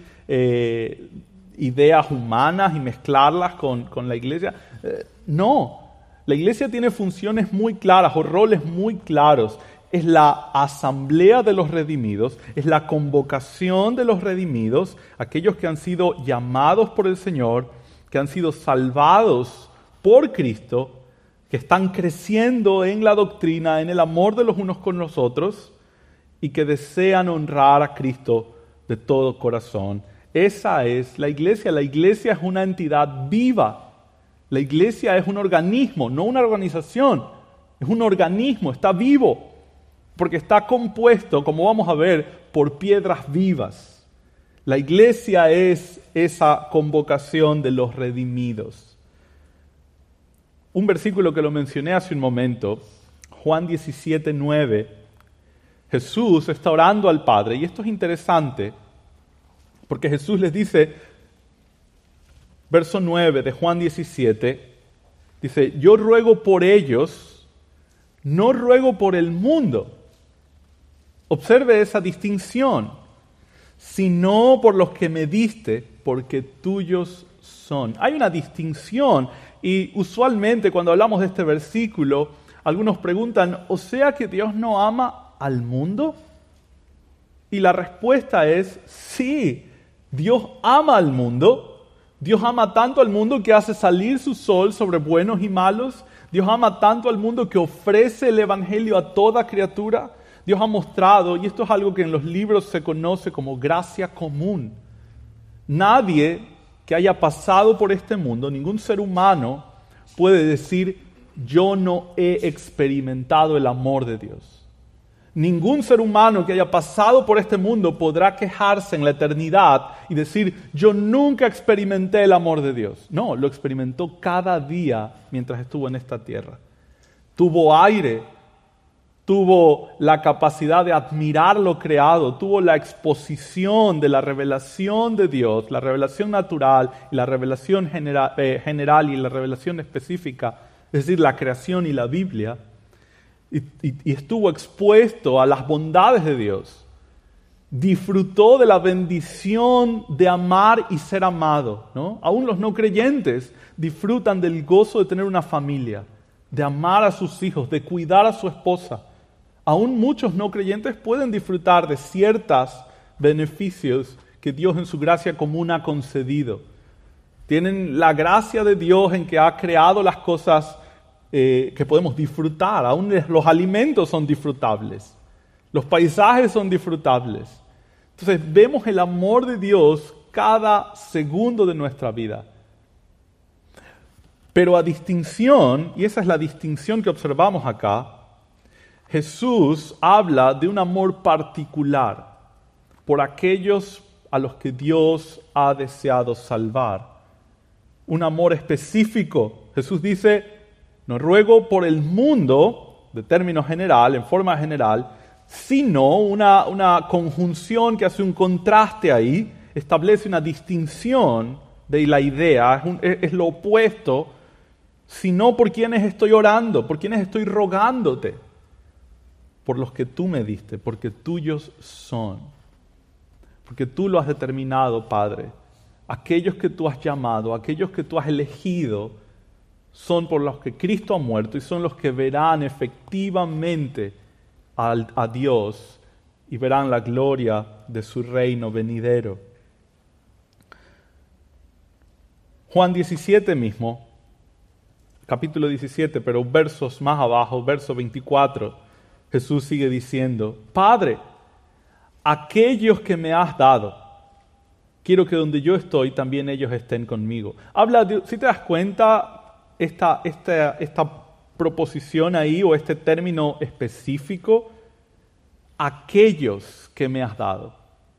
[SPEAKER 1] ideas humanas y mezclarlas con la iglesia. No, la iglesia tiene funciones muy claras o roles muy claros. Es la asamblea de los redimidos, es la convocación de los redimidos, aquellos que han sido llamados por el Señor, que han sido salvados por Cristo, que están creciendo en la doctrina, en el amor de los unos con los otros y que desean honrar a Cristo de todo corazón. Esa es la iglesia. La iglesia es una entidad viva. La iglesia es un organismo, no una organización. Es un organismo, está vivo, porque está compuesto, como vamos a ver, por piedras vivas. La iglesia es esa convocación de los redimidos. Un versículo que lo mencioné hace un momento, Juan 17:9, Jesús está orando al Padre, y esto es interesante, porque Jesús les dice, verso 9 de Juan 17, dice, yo ruego por ellos, no ruego por el mundo. Observe esa distinción, sino por los que me diste, porque tuyos son. Hay una distinción, y usualmente cuando hablamos de este versículo, algunos preguntan, ¿o sea que Dios no ama al mundo? Y la respuesta es, sí, Dios ama al mundo. Dios ama tanto al mundo que hace salir su sol sobre buenos y malos. Dios ama tanto al mundo que ofrece el evangelio a toda criatura. Dios ha mostrado, y esto es algo que en los libros se conoce como gracia común. Nadie que haya pasado por este mundo, ningún ser humano puede decir, yo no he experimentado el amor de Dios. Ningún ser humano que haya pasado por este mundo podrá quejarse en la eternidad y decir, yo nunca experimenté el amor de Dios. No, lo experimentó cada día mientras estuvo en esta tierra. Tuvo aire, tuvo la capacidad de admirar lo creado, tuvo la exposición de la revelación de Dios, la revelación natural y la revelación general y la revelación específica, es decir, la creación y la Biblia. Y estuvo expuesto a las bondades de Dios. Disfrutó de la bendición de amar y ser amado, ¿no? Aún los no creyentes disfrutan del gozo de tener una familia, de amar a sus hijos, de cuidar a su esposa. Aún muchos no creyentes pueden disfrutar de ciertos beneficios que Dios en su gracia común ha concedido. Tienen la gracia de Dios en que ha creado las cosas que podemos disfrutar. Aún los alimentos son disfrutables. Los paisajes son disfrutables. Entonces vemos el amor de Dios cada segundo de nuestra vida. Pero a distinción, y esa es la distinción que observamos acá, Jesús habla de un amor particular por aquellos a los que Dios ha deseado salvar. Un amor específico. Jesús dice, no ruego por el mundo, de término general, en forma general, sino una conjunción que hace un contraste ahí, establece una distinción de la idea, es lo opuesto, sino por quienes estoy orando, por quienes estoy rogándote, por los que tú me diste, porque tuyos son, porque tú lo has determinado, Padre. Aquellos que tú has llamado, aquellos que tú has elegido, son por los que Cristo ha muerto y son los que verán efectivamente a Dios y verán la gloria de su reino venidero. Juan 17 mismo, capítulo 17, pero versos más abajo, verso 24, Jesús sigue diciendo, Padre, aquellos que me has dado, quiero que donde yo estoy también ellos estén conmigo. Habla de, si te das cuenta, esta proposición ahí o este término específico, aquellos que me has dado.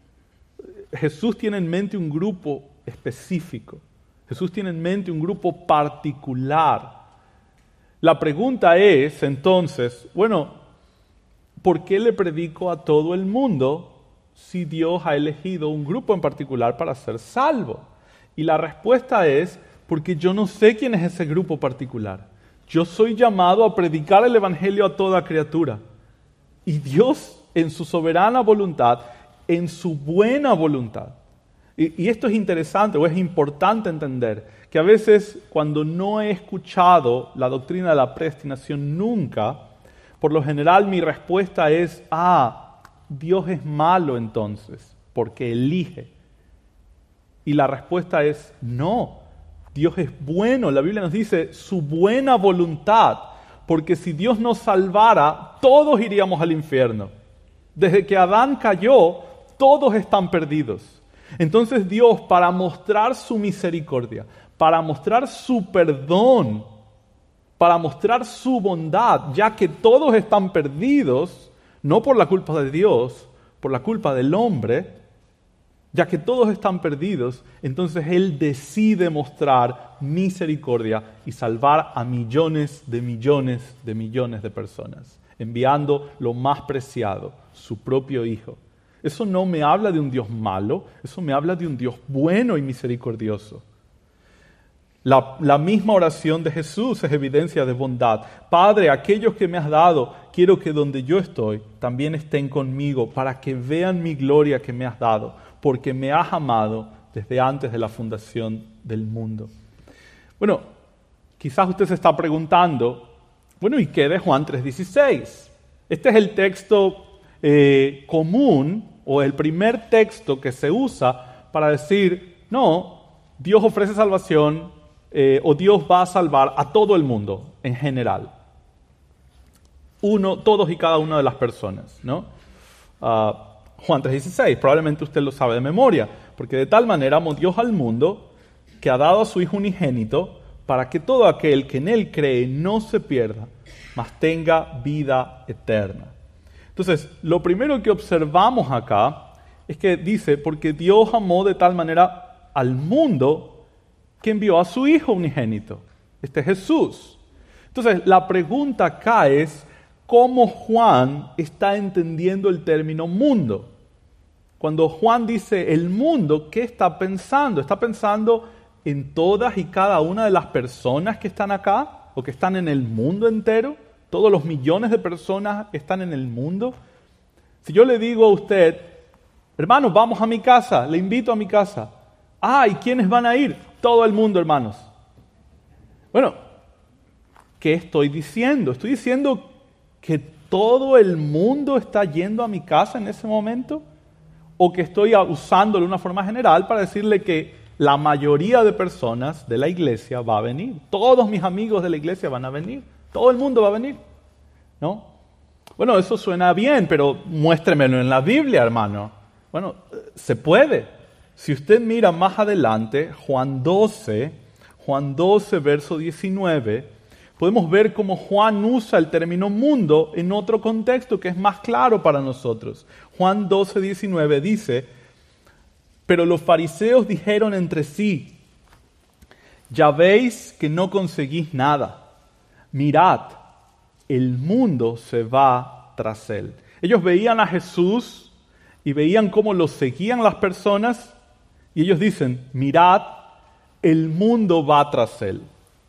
[SPEAKER 1] Jesús tiene en mente un grupo específico. Jesús tiene en mente un grupo particular. La pregunta es, entonces, bueno, ¿por qué le predico a todo el mundo si Dios ha elegido un grupo en particular para ser salvo? Y la respuesta es, porque yo no sé quién es ese grupo particular. Yo soy llamado a predicar el Evangelio a toda criatura. Y Dios, en su soberana voluntad, en su buena voluntad. Y esto es interesante o es importante entender, que a veces cuando no he escuchado la doctrina de la predestinación nunca, por lo general mi respuesta es, Dios es malo entonces, porque elige. Y la respuesta es, no. Dios es bueno, la Biblia nos dice su buena voluntad, porque si Dios nos salvara, todos iríamos al infierno. Desde que Adán cayó, todos están perdidos. Entonces Dios, para mostrar su misericordia, para mostrar su perdón, para mostrar su bondad, ya que todos están perdidos, no por la culpa de Dios, por la culpa del hombre, ya que todos están perdidos, entonces Él decide mostrar misericordia y salvar a millones de millones de millones de personas, enviando lo más preciado, su propio Hijo. Eso no me habla de un Dios malo, eso me habla de un Dios bueno y misericordioso. La misma oración de Jesús es evidencia de bondad. Padre, aquellos que me has dado, quiero que donde yo estoy también estén conmigo para que vean mi gloria que me has dado, porque me has amado desde antes de la fundación del mundo. Bueno, quizás usted se está preguntando, bueno, ¿y qué de Juan 3:16? Este es el texto común o el primer texto que se usa para decir, no, Dios ofrece salvación o Dios va a salvar a todo el mundo en general. todos y cada una de las personas, ¿no? Juan 3:16, probablemente usted lo sabe de memoria, porque de tal manera amó Dios al mundo que ha dado a su Hijo unigénito para que todo aquel que en Él cree no se pierda, mas tenga vida eterna. Entonces, lo primero que observamos acá es que dice, porque Dios amó de tal manera al mundo que envió a su Hijo unigénito. Este es Jesús. Entonces, la pregunta acá es, ¿cómo Juan está entendiendo el término mundo? Cuando Juan dice el mundo, ¿qué está pensando? ¿Está pensando en todas y cada una de las personas que están acá o que están en el mundo entero? ¿Todos los millones de personas están en el mundo? Si yo le digo a usted, hermanos, vamos a mi casa, le invito a mi casa. ¿Y quiénes van a ir? Todo el mundo, hermanos. Bueno, ¿qué estoy diciendo? ¿Estoy diciendo que todo el mundo está yendo a mi casa en ese momento? ¿O que estoy usándolo de una forma general para decirle que la mayoría de personas de la iglesia va a venir? Todos mis amigos de la iglesia van a venir. Todo el mundo va a venir, ¿no? Bueno, eso suena bien, pero muéstremelo en la Biblia, hermano. Bueno, se puede. Si usted mira más adelante, Juan 12, verso 19, podemos ver cómo Juan usa el término mundo en otro contexto que es más claro para nosotros. Juan 12, 19 dice, pero los fariseos dijeron entre sí, ya veis que no conseguís nada. Mirad, el mundo se va tras él. Ellos veían a Jesús y veían cómo lo seguían las personas y ellos dicen, mirad, el mundo va tras él.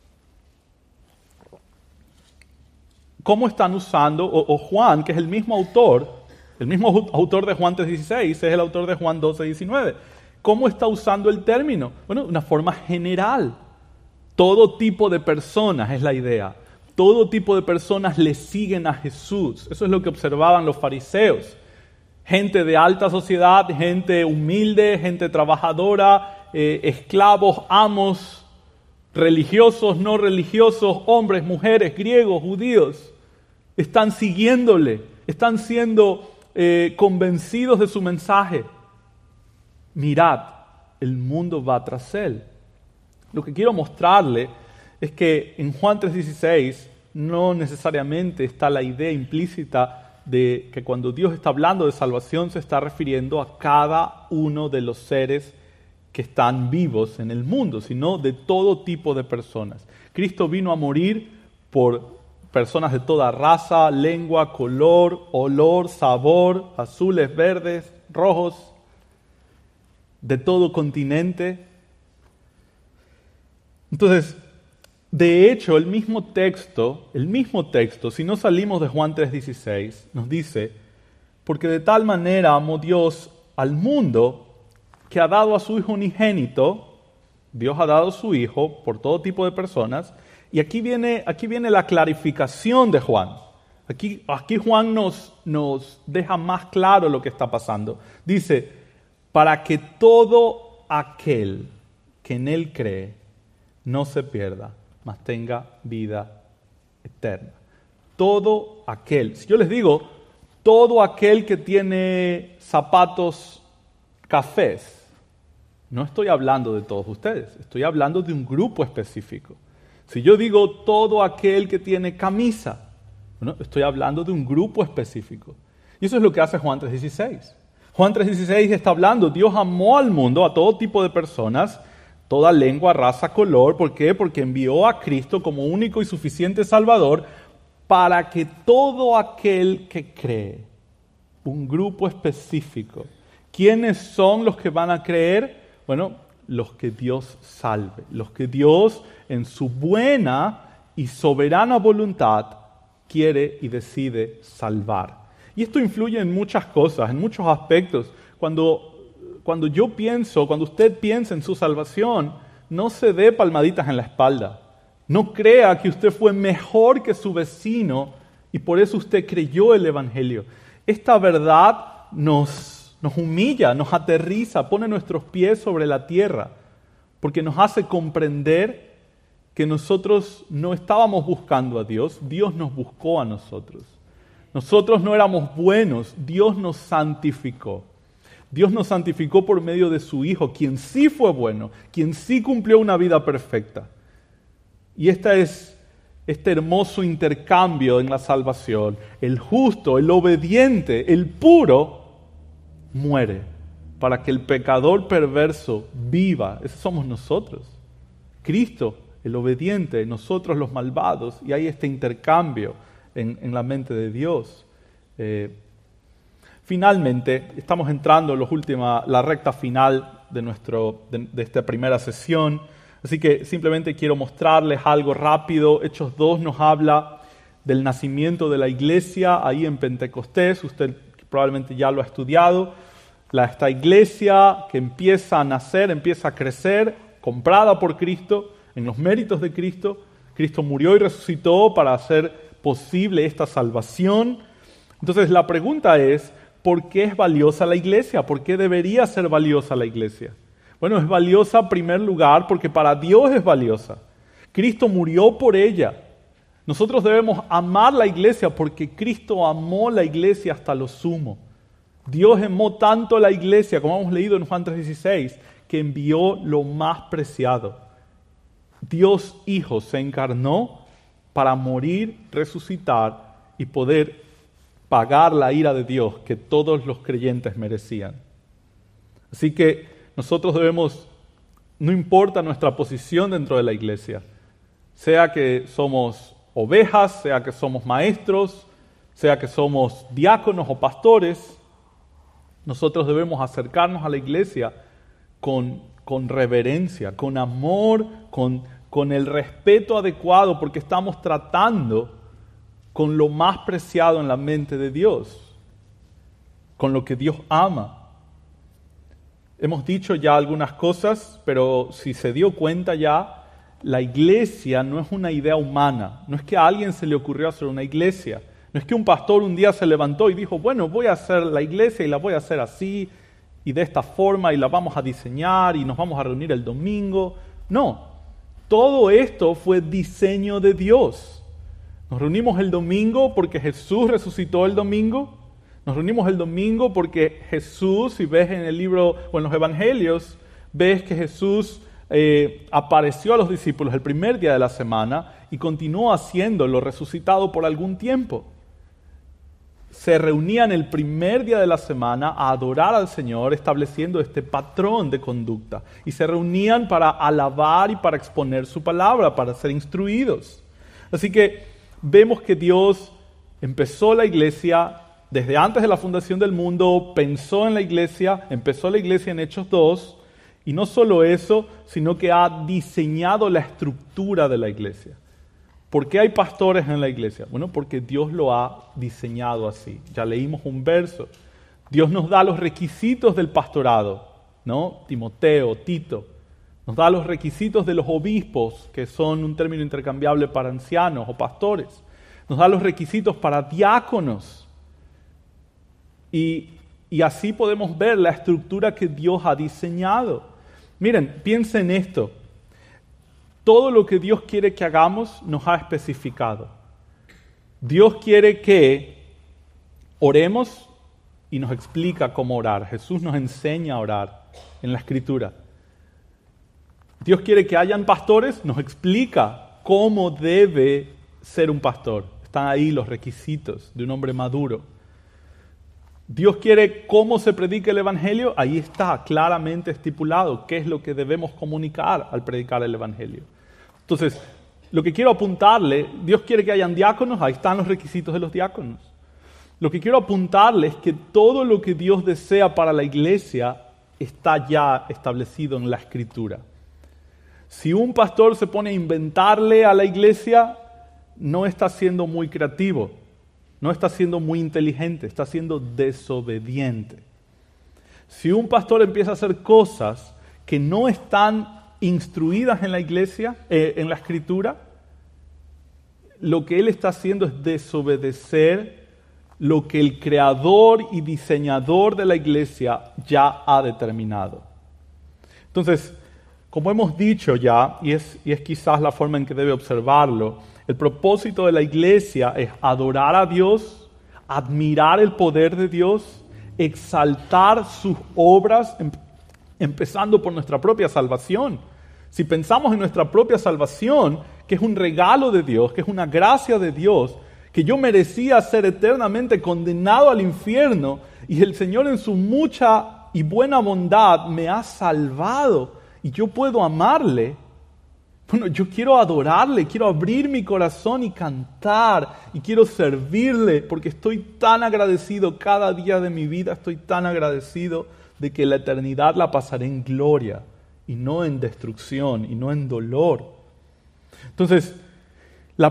[SPEAKER 1] ¿Cómo están usando, o Juan, que es el mismo autor de Juan 3:16, es el autor de Juan 12:19, ¿cómo está usando el término? Bueno, de una forma general. Todo tipo de personas es la idea. Todo tipo de personas le siguen a Jesús. Eso es lo que observaban los fariseos. Gente de alta sociedad, gente humilde, gente trabajadora, esclavos, amos, religiosos, no religiosos, hombres, mujeres, griegos, judíos. Están siguiéndole, están siendo convencidos de su mensaje. Mirad, el mundo va tras él. Lo que quiero mostrarle es que en Juan 3:16 no necesariamente está la idea implícita de que cuando Dios está hablando de salvación se está refiriendo a cada uno de los seres que están vivos en el mundo, sino de todo tipo de personas. Cristo vino a morir por personas de toda raza, lengua, color, olor, sabor, azules, verdes, rojos, de todo continente. Entonces, de hecho, el mismo texto, si no salimos de Juan 3:16, nos dice, porque de tal manera amó Dios al mundo que ha dado a su Hijo unigénito. Dios ha dado a su Hijo por todo tipo de personas. Y aquí viene la clarificación de Juan. Aquí Juan nos deja más claro lo que está pasando. Dice, para que todo aquel que en Él cree no se pierda, mas tenga vida eterna. Todo aquel. Si yo les digo, todo aquel que tiene zapatos cafés, no estoy hablando de todos ustedes, estoy hablando de un grupo específico. Si yo digo todo aquel que tiene camisa, bueno, estoy hablando de un grupo específico. Y eso es lo que hace Juan 3:16. Juan 3:16 está hablando, Dios amó al mundo, a todo tipo de personas, toda lengua, raza, color. ¿Por qué? Porque envió a Cristo como único y suficiente Salvador para que todo aquel que cree, un grupo específico. ¿Quiénes son los que van a creer? Bueno, los que Dios salve, los que Dios en su buena y soberana voluntad quiere y decide salvar. Y esto influye en muchas cosas, en muchos aspectos. Cuando usted piensa en su salvación, no se dé palmaditas en la espalda. No crea que usted fue mejor que su vecino y por eso usted creyó el Evangelio. Esta verdad nos humilla, nos aterriza, pone nuestros pies sobre la tierra, porque nos hace comprender que nosotros no estábamos buscando a Dios, Dios nos buscó a nosotros. Nosotros no éramos buenos, Dios nos santificó. Dios nos santificó por medio de su Hijo, quien sí fue bueno, quien sí cumplió una vida perfecta. Y este hermoso intercambio en la salvación. El justo, el obediente, el puro, muere para que el pecador perverso viva. Esos somos nosotros. Cristo, el obediente, nosotros los malvados. Y hay este intercambio en la mente de Dios. Finalmente, estamos entrando en la recta final de esta primera sesión. Así que simplemente quiero mostrarles algo rápido. Hechos 2 nos habla del nacimiento de la iglesia ahí en Pentecostés. Usted probablemente ya lo ha estudiado. Esta iglesia que empieza a nacer, empieza a crecer, comprada por Cristo, en los méritos de Cristo. Cristo murió y resucitó para hacer posible esta salvación. Entonces la pregunta es, ¿por qué es valiosa la iglesia? ¿Por qué debería ser valiosa la iglesia? Bueno, es valiosa en primer lugar porque para Dios es valiosa. Cristo murió por ella. Nosotros debemos amar la iglesia porque Cristo amó la iglesia hasta lo sumo. Dios amó tanto la iglesia, como hemos leído en Juan 3:16, que envió lo más preciado. Dios Hijo se encarnó para morir, resucitar y poder pagar la ira de Dios que todos los creyentes merecían. Así que nosotros debemos, no importa nuestra posición dentro de la iglesia, sea que somos ovejas, sea que somos maestros, sea que somos diáconos o pastores, nosotros debemos acercarnos a la iglesia con reverencia, con amor, con el respeto adecuado, porque estamos tratando con lo más preciado en la mente de Dios, con lo que Dios ama. Hemos dicho ya algunas cosas, pero si se dio cuenta ya, la iglesia no es una idea humana. No es que a alguien se le ocurrió hacer una iglesia. No es que un pastor un día se levantó y dijo, bueno, voy a hacer la iglesia y la voy a hacer así y de esta forma y la vamos a diseñar y nos vamos a reunir el domingo. No, todo esto fue diseño de Dios. Nos reunimos el domingo porque Jesús resucitó el domingo. Nos reunimos el domingo porque Jesús, si ves en el libro o en los evangelios, ves que Jesús apareció a los discípulos el primer día de la semana y continuó haciéndolo resucitado por algún tiempo. Se reunían el primer día de la semana a adorar al Señor, estableciendo este patrón de conducta. Y se reunían para alabar y para exponer su palabra, para ser instruidos. Así que vemos que Dios empezó la iglesia desde antes de la fundación del mundo, pensó en la iglesia, empezó la iglesia en Hechos 2, y no solo eso, sino que ha diseñado la estructura de la iglesia. ¿Por qué hay pastores en la iglesia? Bueno, porque Dios lo ha diseñado así. Ya leímos un verso. Dios nos da los requisitos del pastorado, ¿no? Timoteo, Tito. Nos da los requisitos de los obispos, que son un término intercambiable para ancianos o pastores. Nos da los requisitos para diáconos. Y así podemos ver la estructura que Dios ha diseñado. Miren, piensen en esto. Todo lo que Dios quiere que hagamos nos ha especificado. Dios quiere que oremos y nos explica cómo orar. Jesús nos enseña a orar en la Escritura. Dios quiere que hayan pastores, nos explica cómo debe ser un pastor. Están ahí los requisitos de un hombre maduro. Dios quiere cómo se predica el Evangelio, ahí está claramente estipulado qué es lo que debemos comunicar al predicar el Evangelio. Entonces, lo que quiero apuntarle, Dios quiere que hayan diáconos, ahí están los requisitos de los diáconos. Lo que quiero apuntarle es que todo lo que Dios desea para la iglesia está ya establecido en la Escritura. Si un pastor se pone a inventarle a la iglesia, no está siendo muy creativo. No está siendo muy inteligente, está siendo desobediente. Si un pastor empieza a hacer cosas que no están instruidas en la iglesia, en la Escritura, lo que él está haciendo es desobedecer lo que el creador y diseñador de la iglesia ya ha determinado. Entonces, como hemos dicho ya, y es quizás la forma en que debe observarlo, el propósito de la iglesia es adorar a Dios, admirar el poder de Dios, exaltar sus obras, empezando por nuestra propia salvación. Si pensamos en nuestra propia salvación, que es un regalo de Dios, que es una gracia de Dios, que yo merecía ser eternamente condenado al infierno, y el Señor en su mucha y buena bondad me ha salvado, y yo puedo amarle. Bueno, yo quiero adorarle, quiero abrir mi corazón y cantar, y quiero servirle, porque estoy tan agradecido cada día de mi vida, estoy tan agradecido de que la eternidad la pasaré en gloria, y no en destrucción, y no en dolor. Entonces, el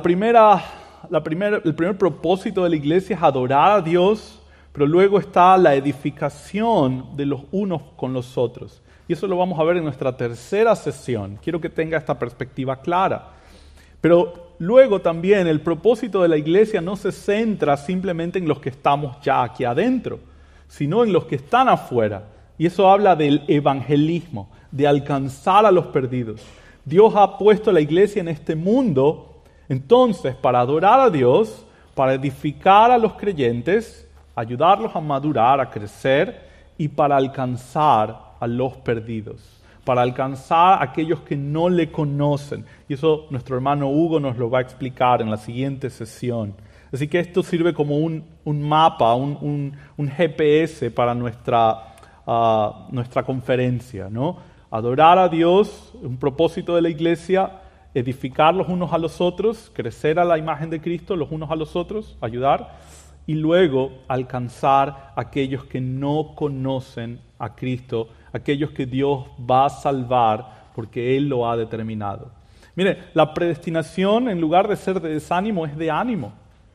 [SPEAKER 1] primer propósito de la iglesia es adorar a Dios, pero luego está la edificación de los unos con los otros. Y eso lo vamos a ver en nuestra tercera sesión. Quiero que tenga esta perspectiva clara. Pero luego también el propósito de la iglesia no se centra simplemente en los que estamos ya aquí adentro, sino en los que están afuera. Y eso habla del evangelismo, de alcanzar a los perdidos. Dios ha puesto la iglesia en este mundo, entonces, para adorar a Dios, para edificar a los creyentes, ayudarlos a madurar, a crecer, y para alcanzar a los perdidos, para alcanzar a aquellos que no le conocen. Y eso nuestro hermano Hugo nos lo va a explicar en la siguiente sesión. Así que esto sirve como un mapa, un GPS para nuestra conferencia, ¿no? Adorar a Dios, un propósito de la iglesia, edificar los unos a los otros, crecer a la imagen de Cristo los unos a los otros, ayudar, y luego alcanzar a aquellos que no conocen a Cristo, aquellos que Dios va a salvar porque Él lo ha determinado. Mire, la predestinación, en lugar de ser de desánimo, es de ánimo.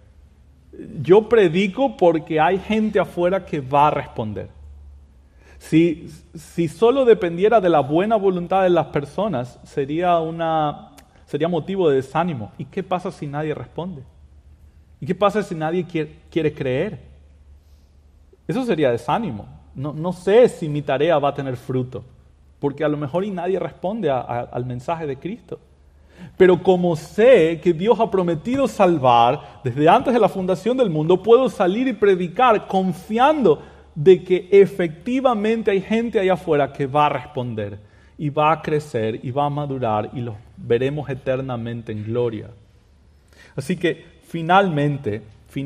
[SPEAKER 1] Yo predico porque hay gente afuera que va a responder. Si solo dependiera de la buena voluntad de las personas, sería motivo de desánimo. ¿Y qué pasa si nadie responde? ¿Y qué pasa si nadie quiere creer? Eso sería desánimo. No sé si mi tarea va a tener fruto, porque a lo mejor y nadie responde al mensaje de Cristo. Pero como sé que Dios ha prometido salvar, desde antes de la fundación del mundo, puedo salir y predicar confiando de que efectivamente hay gente allá afuera que va a responder, y va a crecer, y va a madurar, y los veremos eternamente en gloria. Así que finalmente,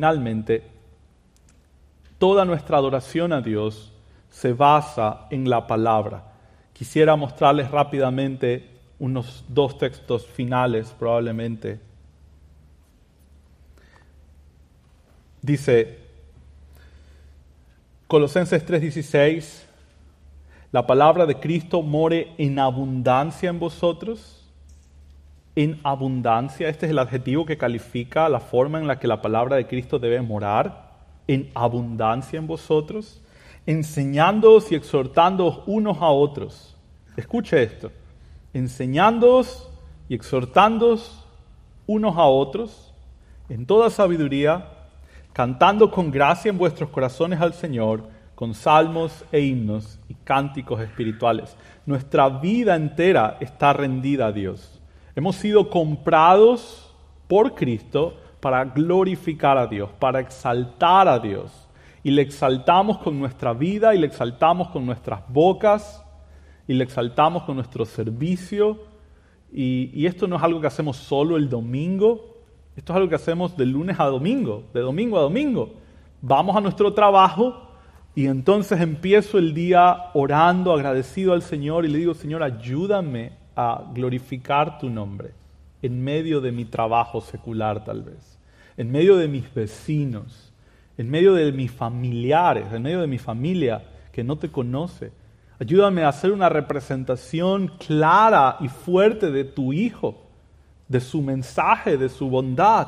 [SPEAKER 1] toda nuestra adoración a Dios se basa en la palabra. Quisiera mostrarles rápidamente unos 2 textos finales probablemente. Dice Colosenses 3:16, la palabra de Cristo more en abundancia en vosotros. En abundancia, este es el adjetivo que califica la forma en la que la palabra de Cristo debe morar. En abundancia en vosotros, enseñándoos y exhortándoos unos a otros. Escuche esto. Enseñándoos y exhortándoos unos a otros en toda sabiduría, cantando con gracia en vuestros corazones al Señor, con salmos e himnos y cánticos espirituales. Nuestra vida entera está rendida a Dios. Hemos sido comprados por Cristo para glorificar a Dios, para exaltar a Dios. Y le exaltamos con nuestra vida, y le exaltamos con nuestras bocas, y le exaltamos con nuestro servicio. Y esto no es algo que hacemos solo el domingo, esto es algo que hacemos de lunes a domingo, de domingo a domingo. Vamos a nuestro trabajo y entonces empiezo el día orando, agradecido al Señor, y le digo: Señor, ayúdame a glorificar tu nombre en medio de mi trabajo secular, tal vez, en medio de mis vecinos, en medio de mis familiares, en medio de mi familia que no te conoce. Ayúdame a hacer una representación clara y fuerte de tu Hijo, de su mensaje, de su bondad.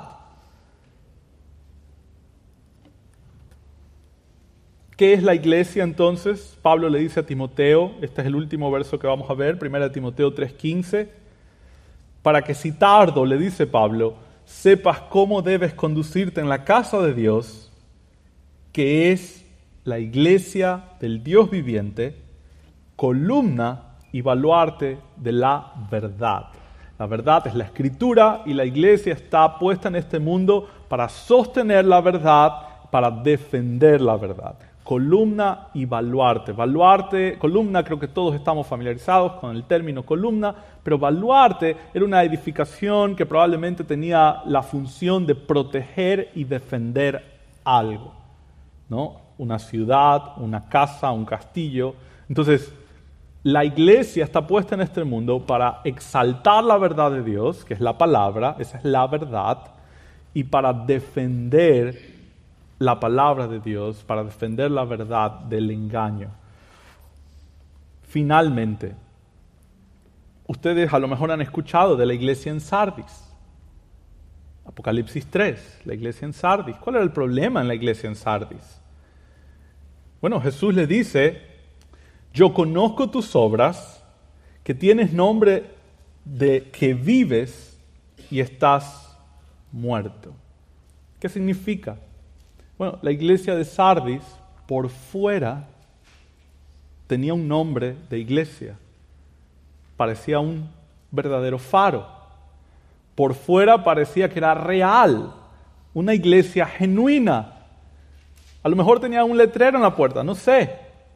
[SPEAKER 1] ¿Qué es la iglesia entonces? Pablo le dice a Timoteo, este es el último verso que vamos a ver, 1 Timoteo 3:15, para que si tardo, le dice Pablo, sepas cómo debes conducirte en la casa de Dios, que es la iglesia del Dios viviente, columna y baluarte de la verdad. La verdad es la Escritura, y la iglesia está puesta en este mundo para sostener la verdad, para defender la verdad. Columna y baluarte. Baluarte, columna, creo que todos estamos familiarizados con el término columna, pero baluarte era una edificación que probablemente tenía la función de proteger y defender algo, ¿no? Una ciudad, una casa, un castillo. Entonces, la iglesia está puesta en este mundo para exaltar la verdad de Dios, que es la palabra, esa es la verdad, y para defender la palabra de Dios, para defender la verdad del engaño. Finalmente, ustedes a lo mejor han escuchado de la iglesia en Sardis. Apocalipsis 3, la iglesia en Sardis. ¿Cuál era el problema en la iglesia en Sardis? Bueno, Jesús le dice: yo conozco tus obras, que tienes nombre de que vives y estás muerto. ¿Qué significa? Bueno, la iglesia de Sardis, por fuera, tenía un nombre de iglesia. Parecía un verdadero faro. Por fuera parecía que era real, una iglesia genuina. A lo mejor tenía un letrero en la puerta, no sé.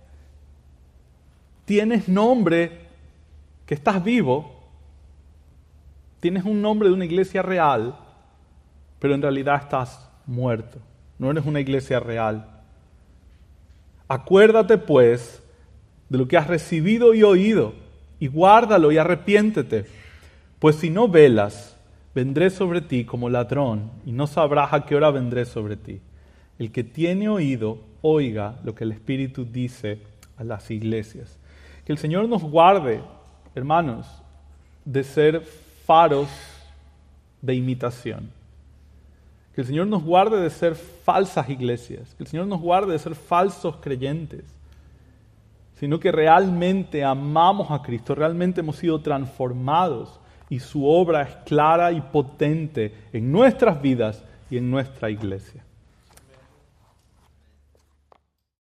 [SPEAKER 1] Tienes nombre, que estás vivo, tienes un nombre de una iglesia real, pero en realidad estás muerto. No eres una iglesia real. Acuérdate, pues, de lo que has recibido y oído, y guárdalo y arrepiéntete. Pues si no velas, vendré sobre ti como ladrón, y no sabrás a qué hora vendré sobre ti. El que tiene oído, oiga lo que el Espíritu dice a las iglesias. Que el Señor nos guarde, hermanos, de ser faros de imitación. Que el Señor nos guarde de ser falsas iglesias. Que el Señor nos guarde de ser falsos creyentes. Sino que realmente amamos a Cristo, realmente hemos sido transformados y su obra es clara y potente en nuestras vidas y en nuestra iglesia.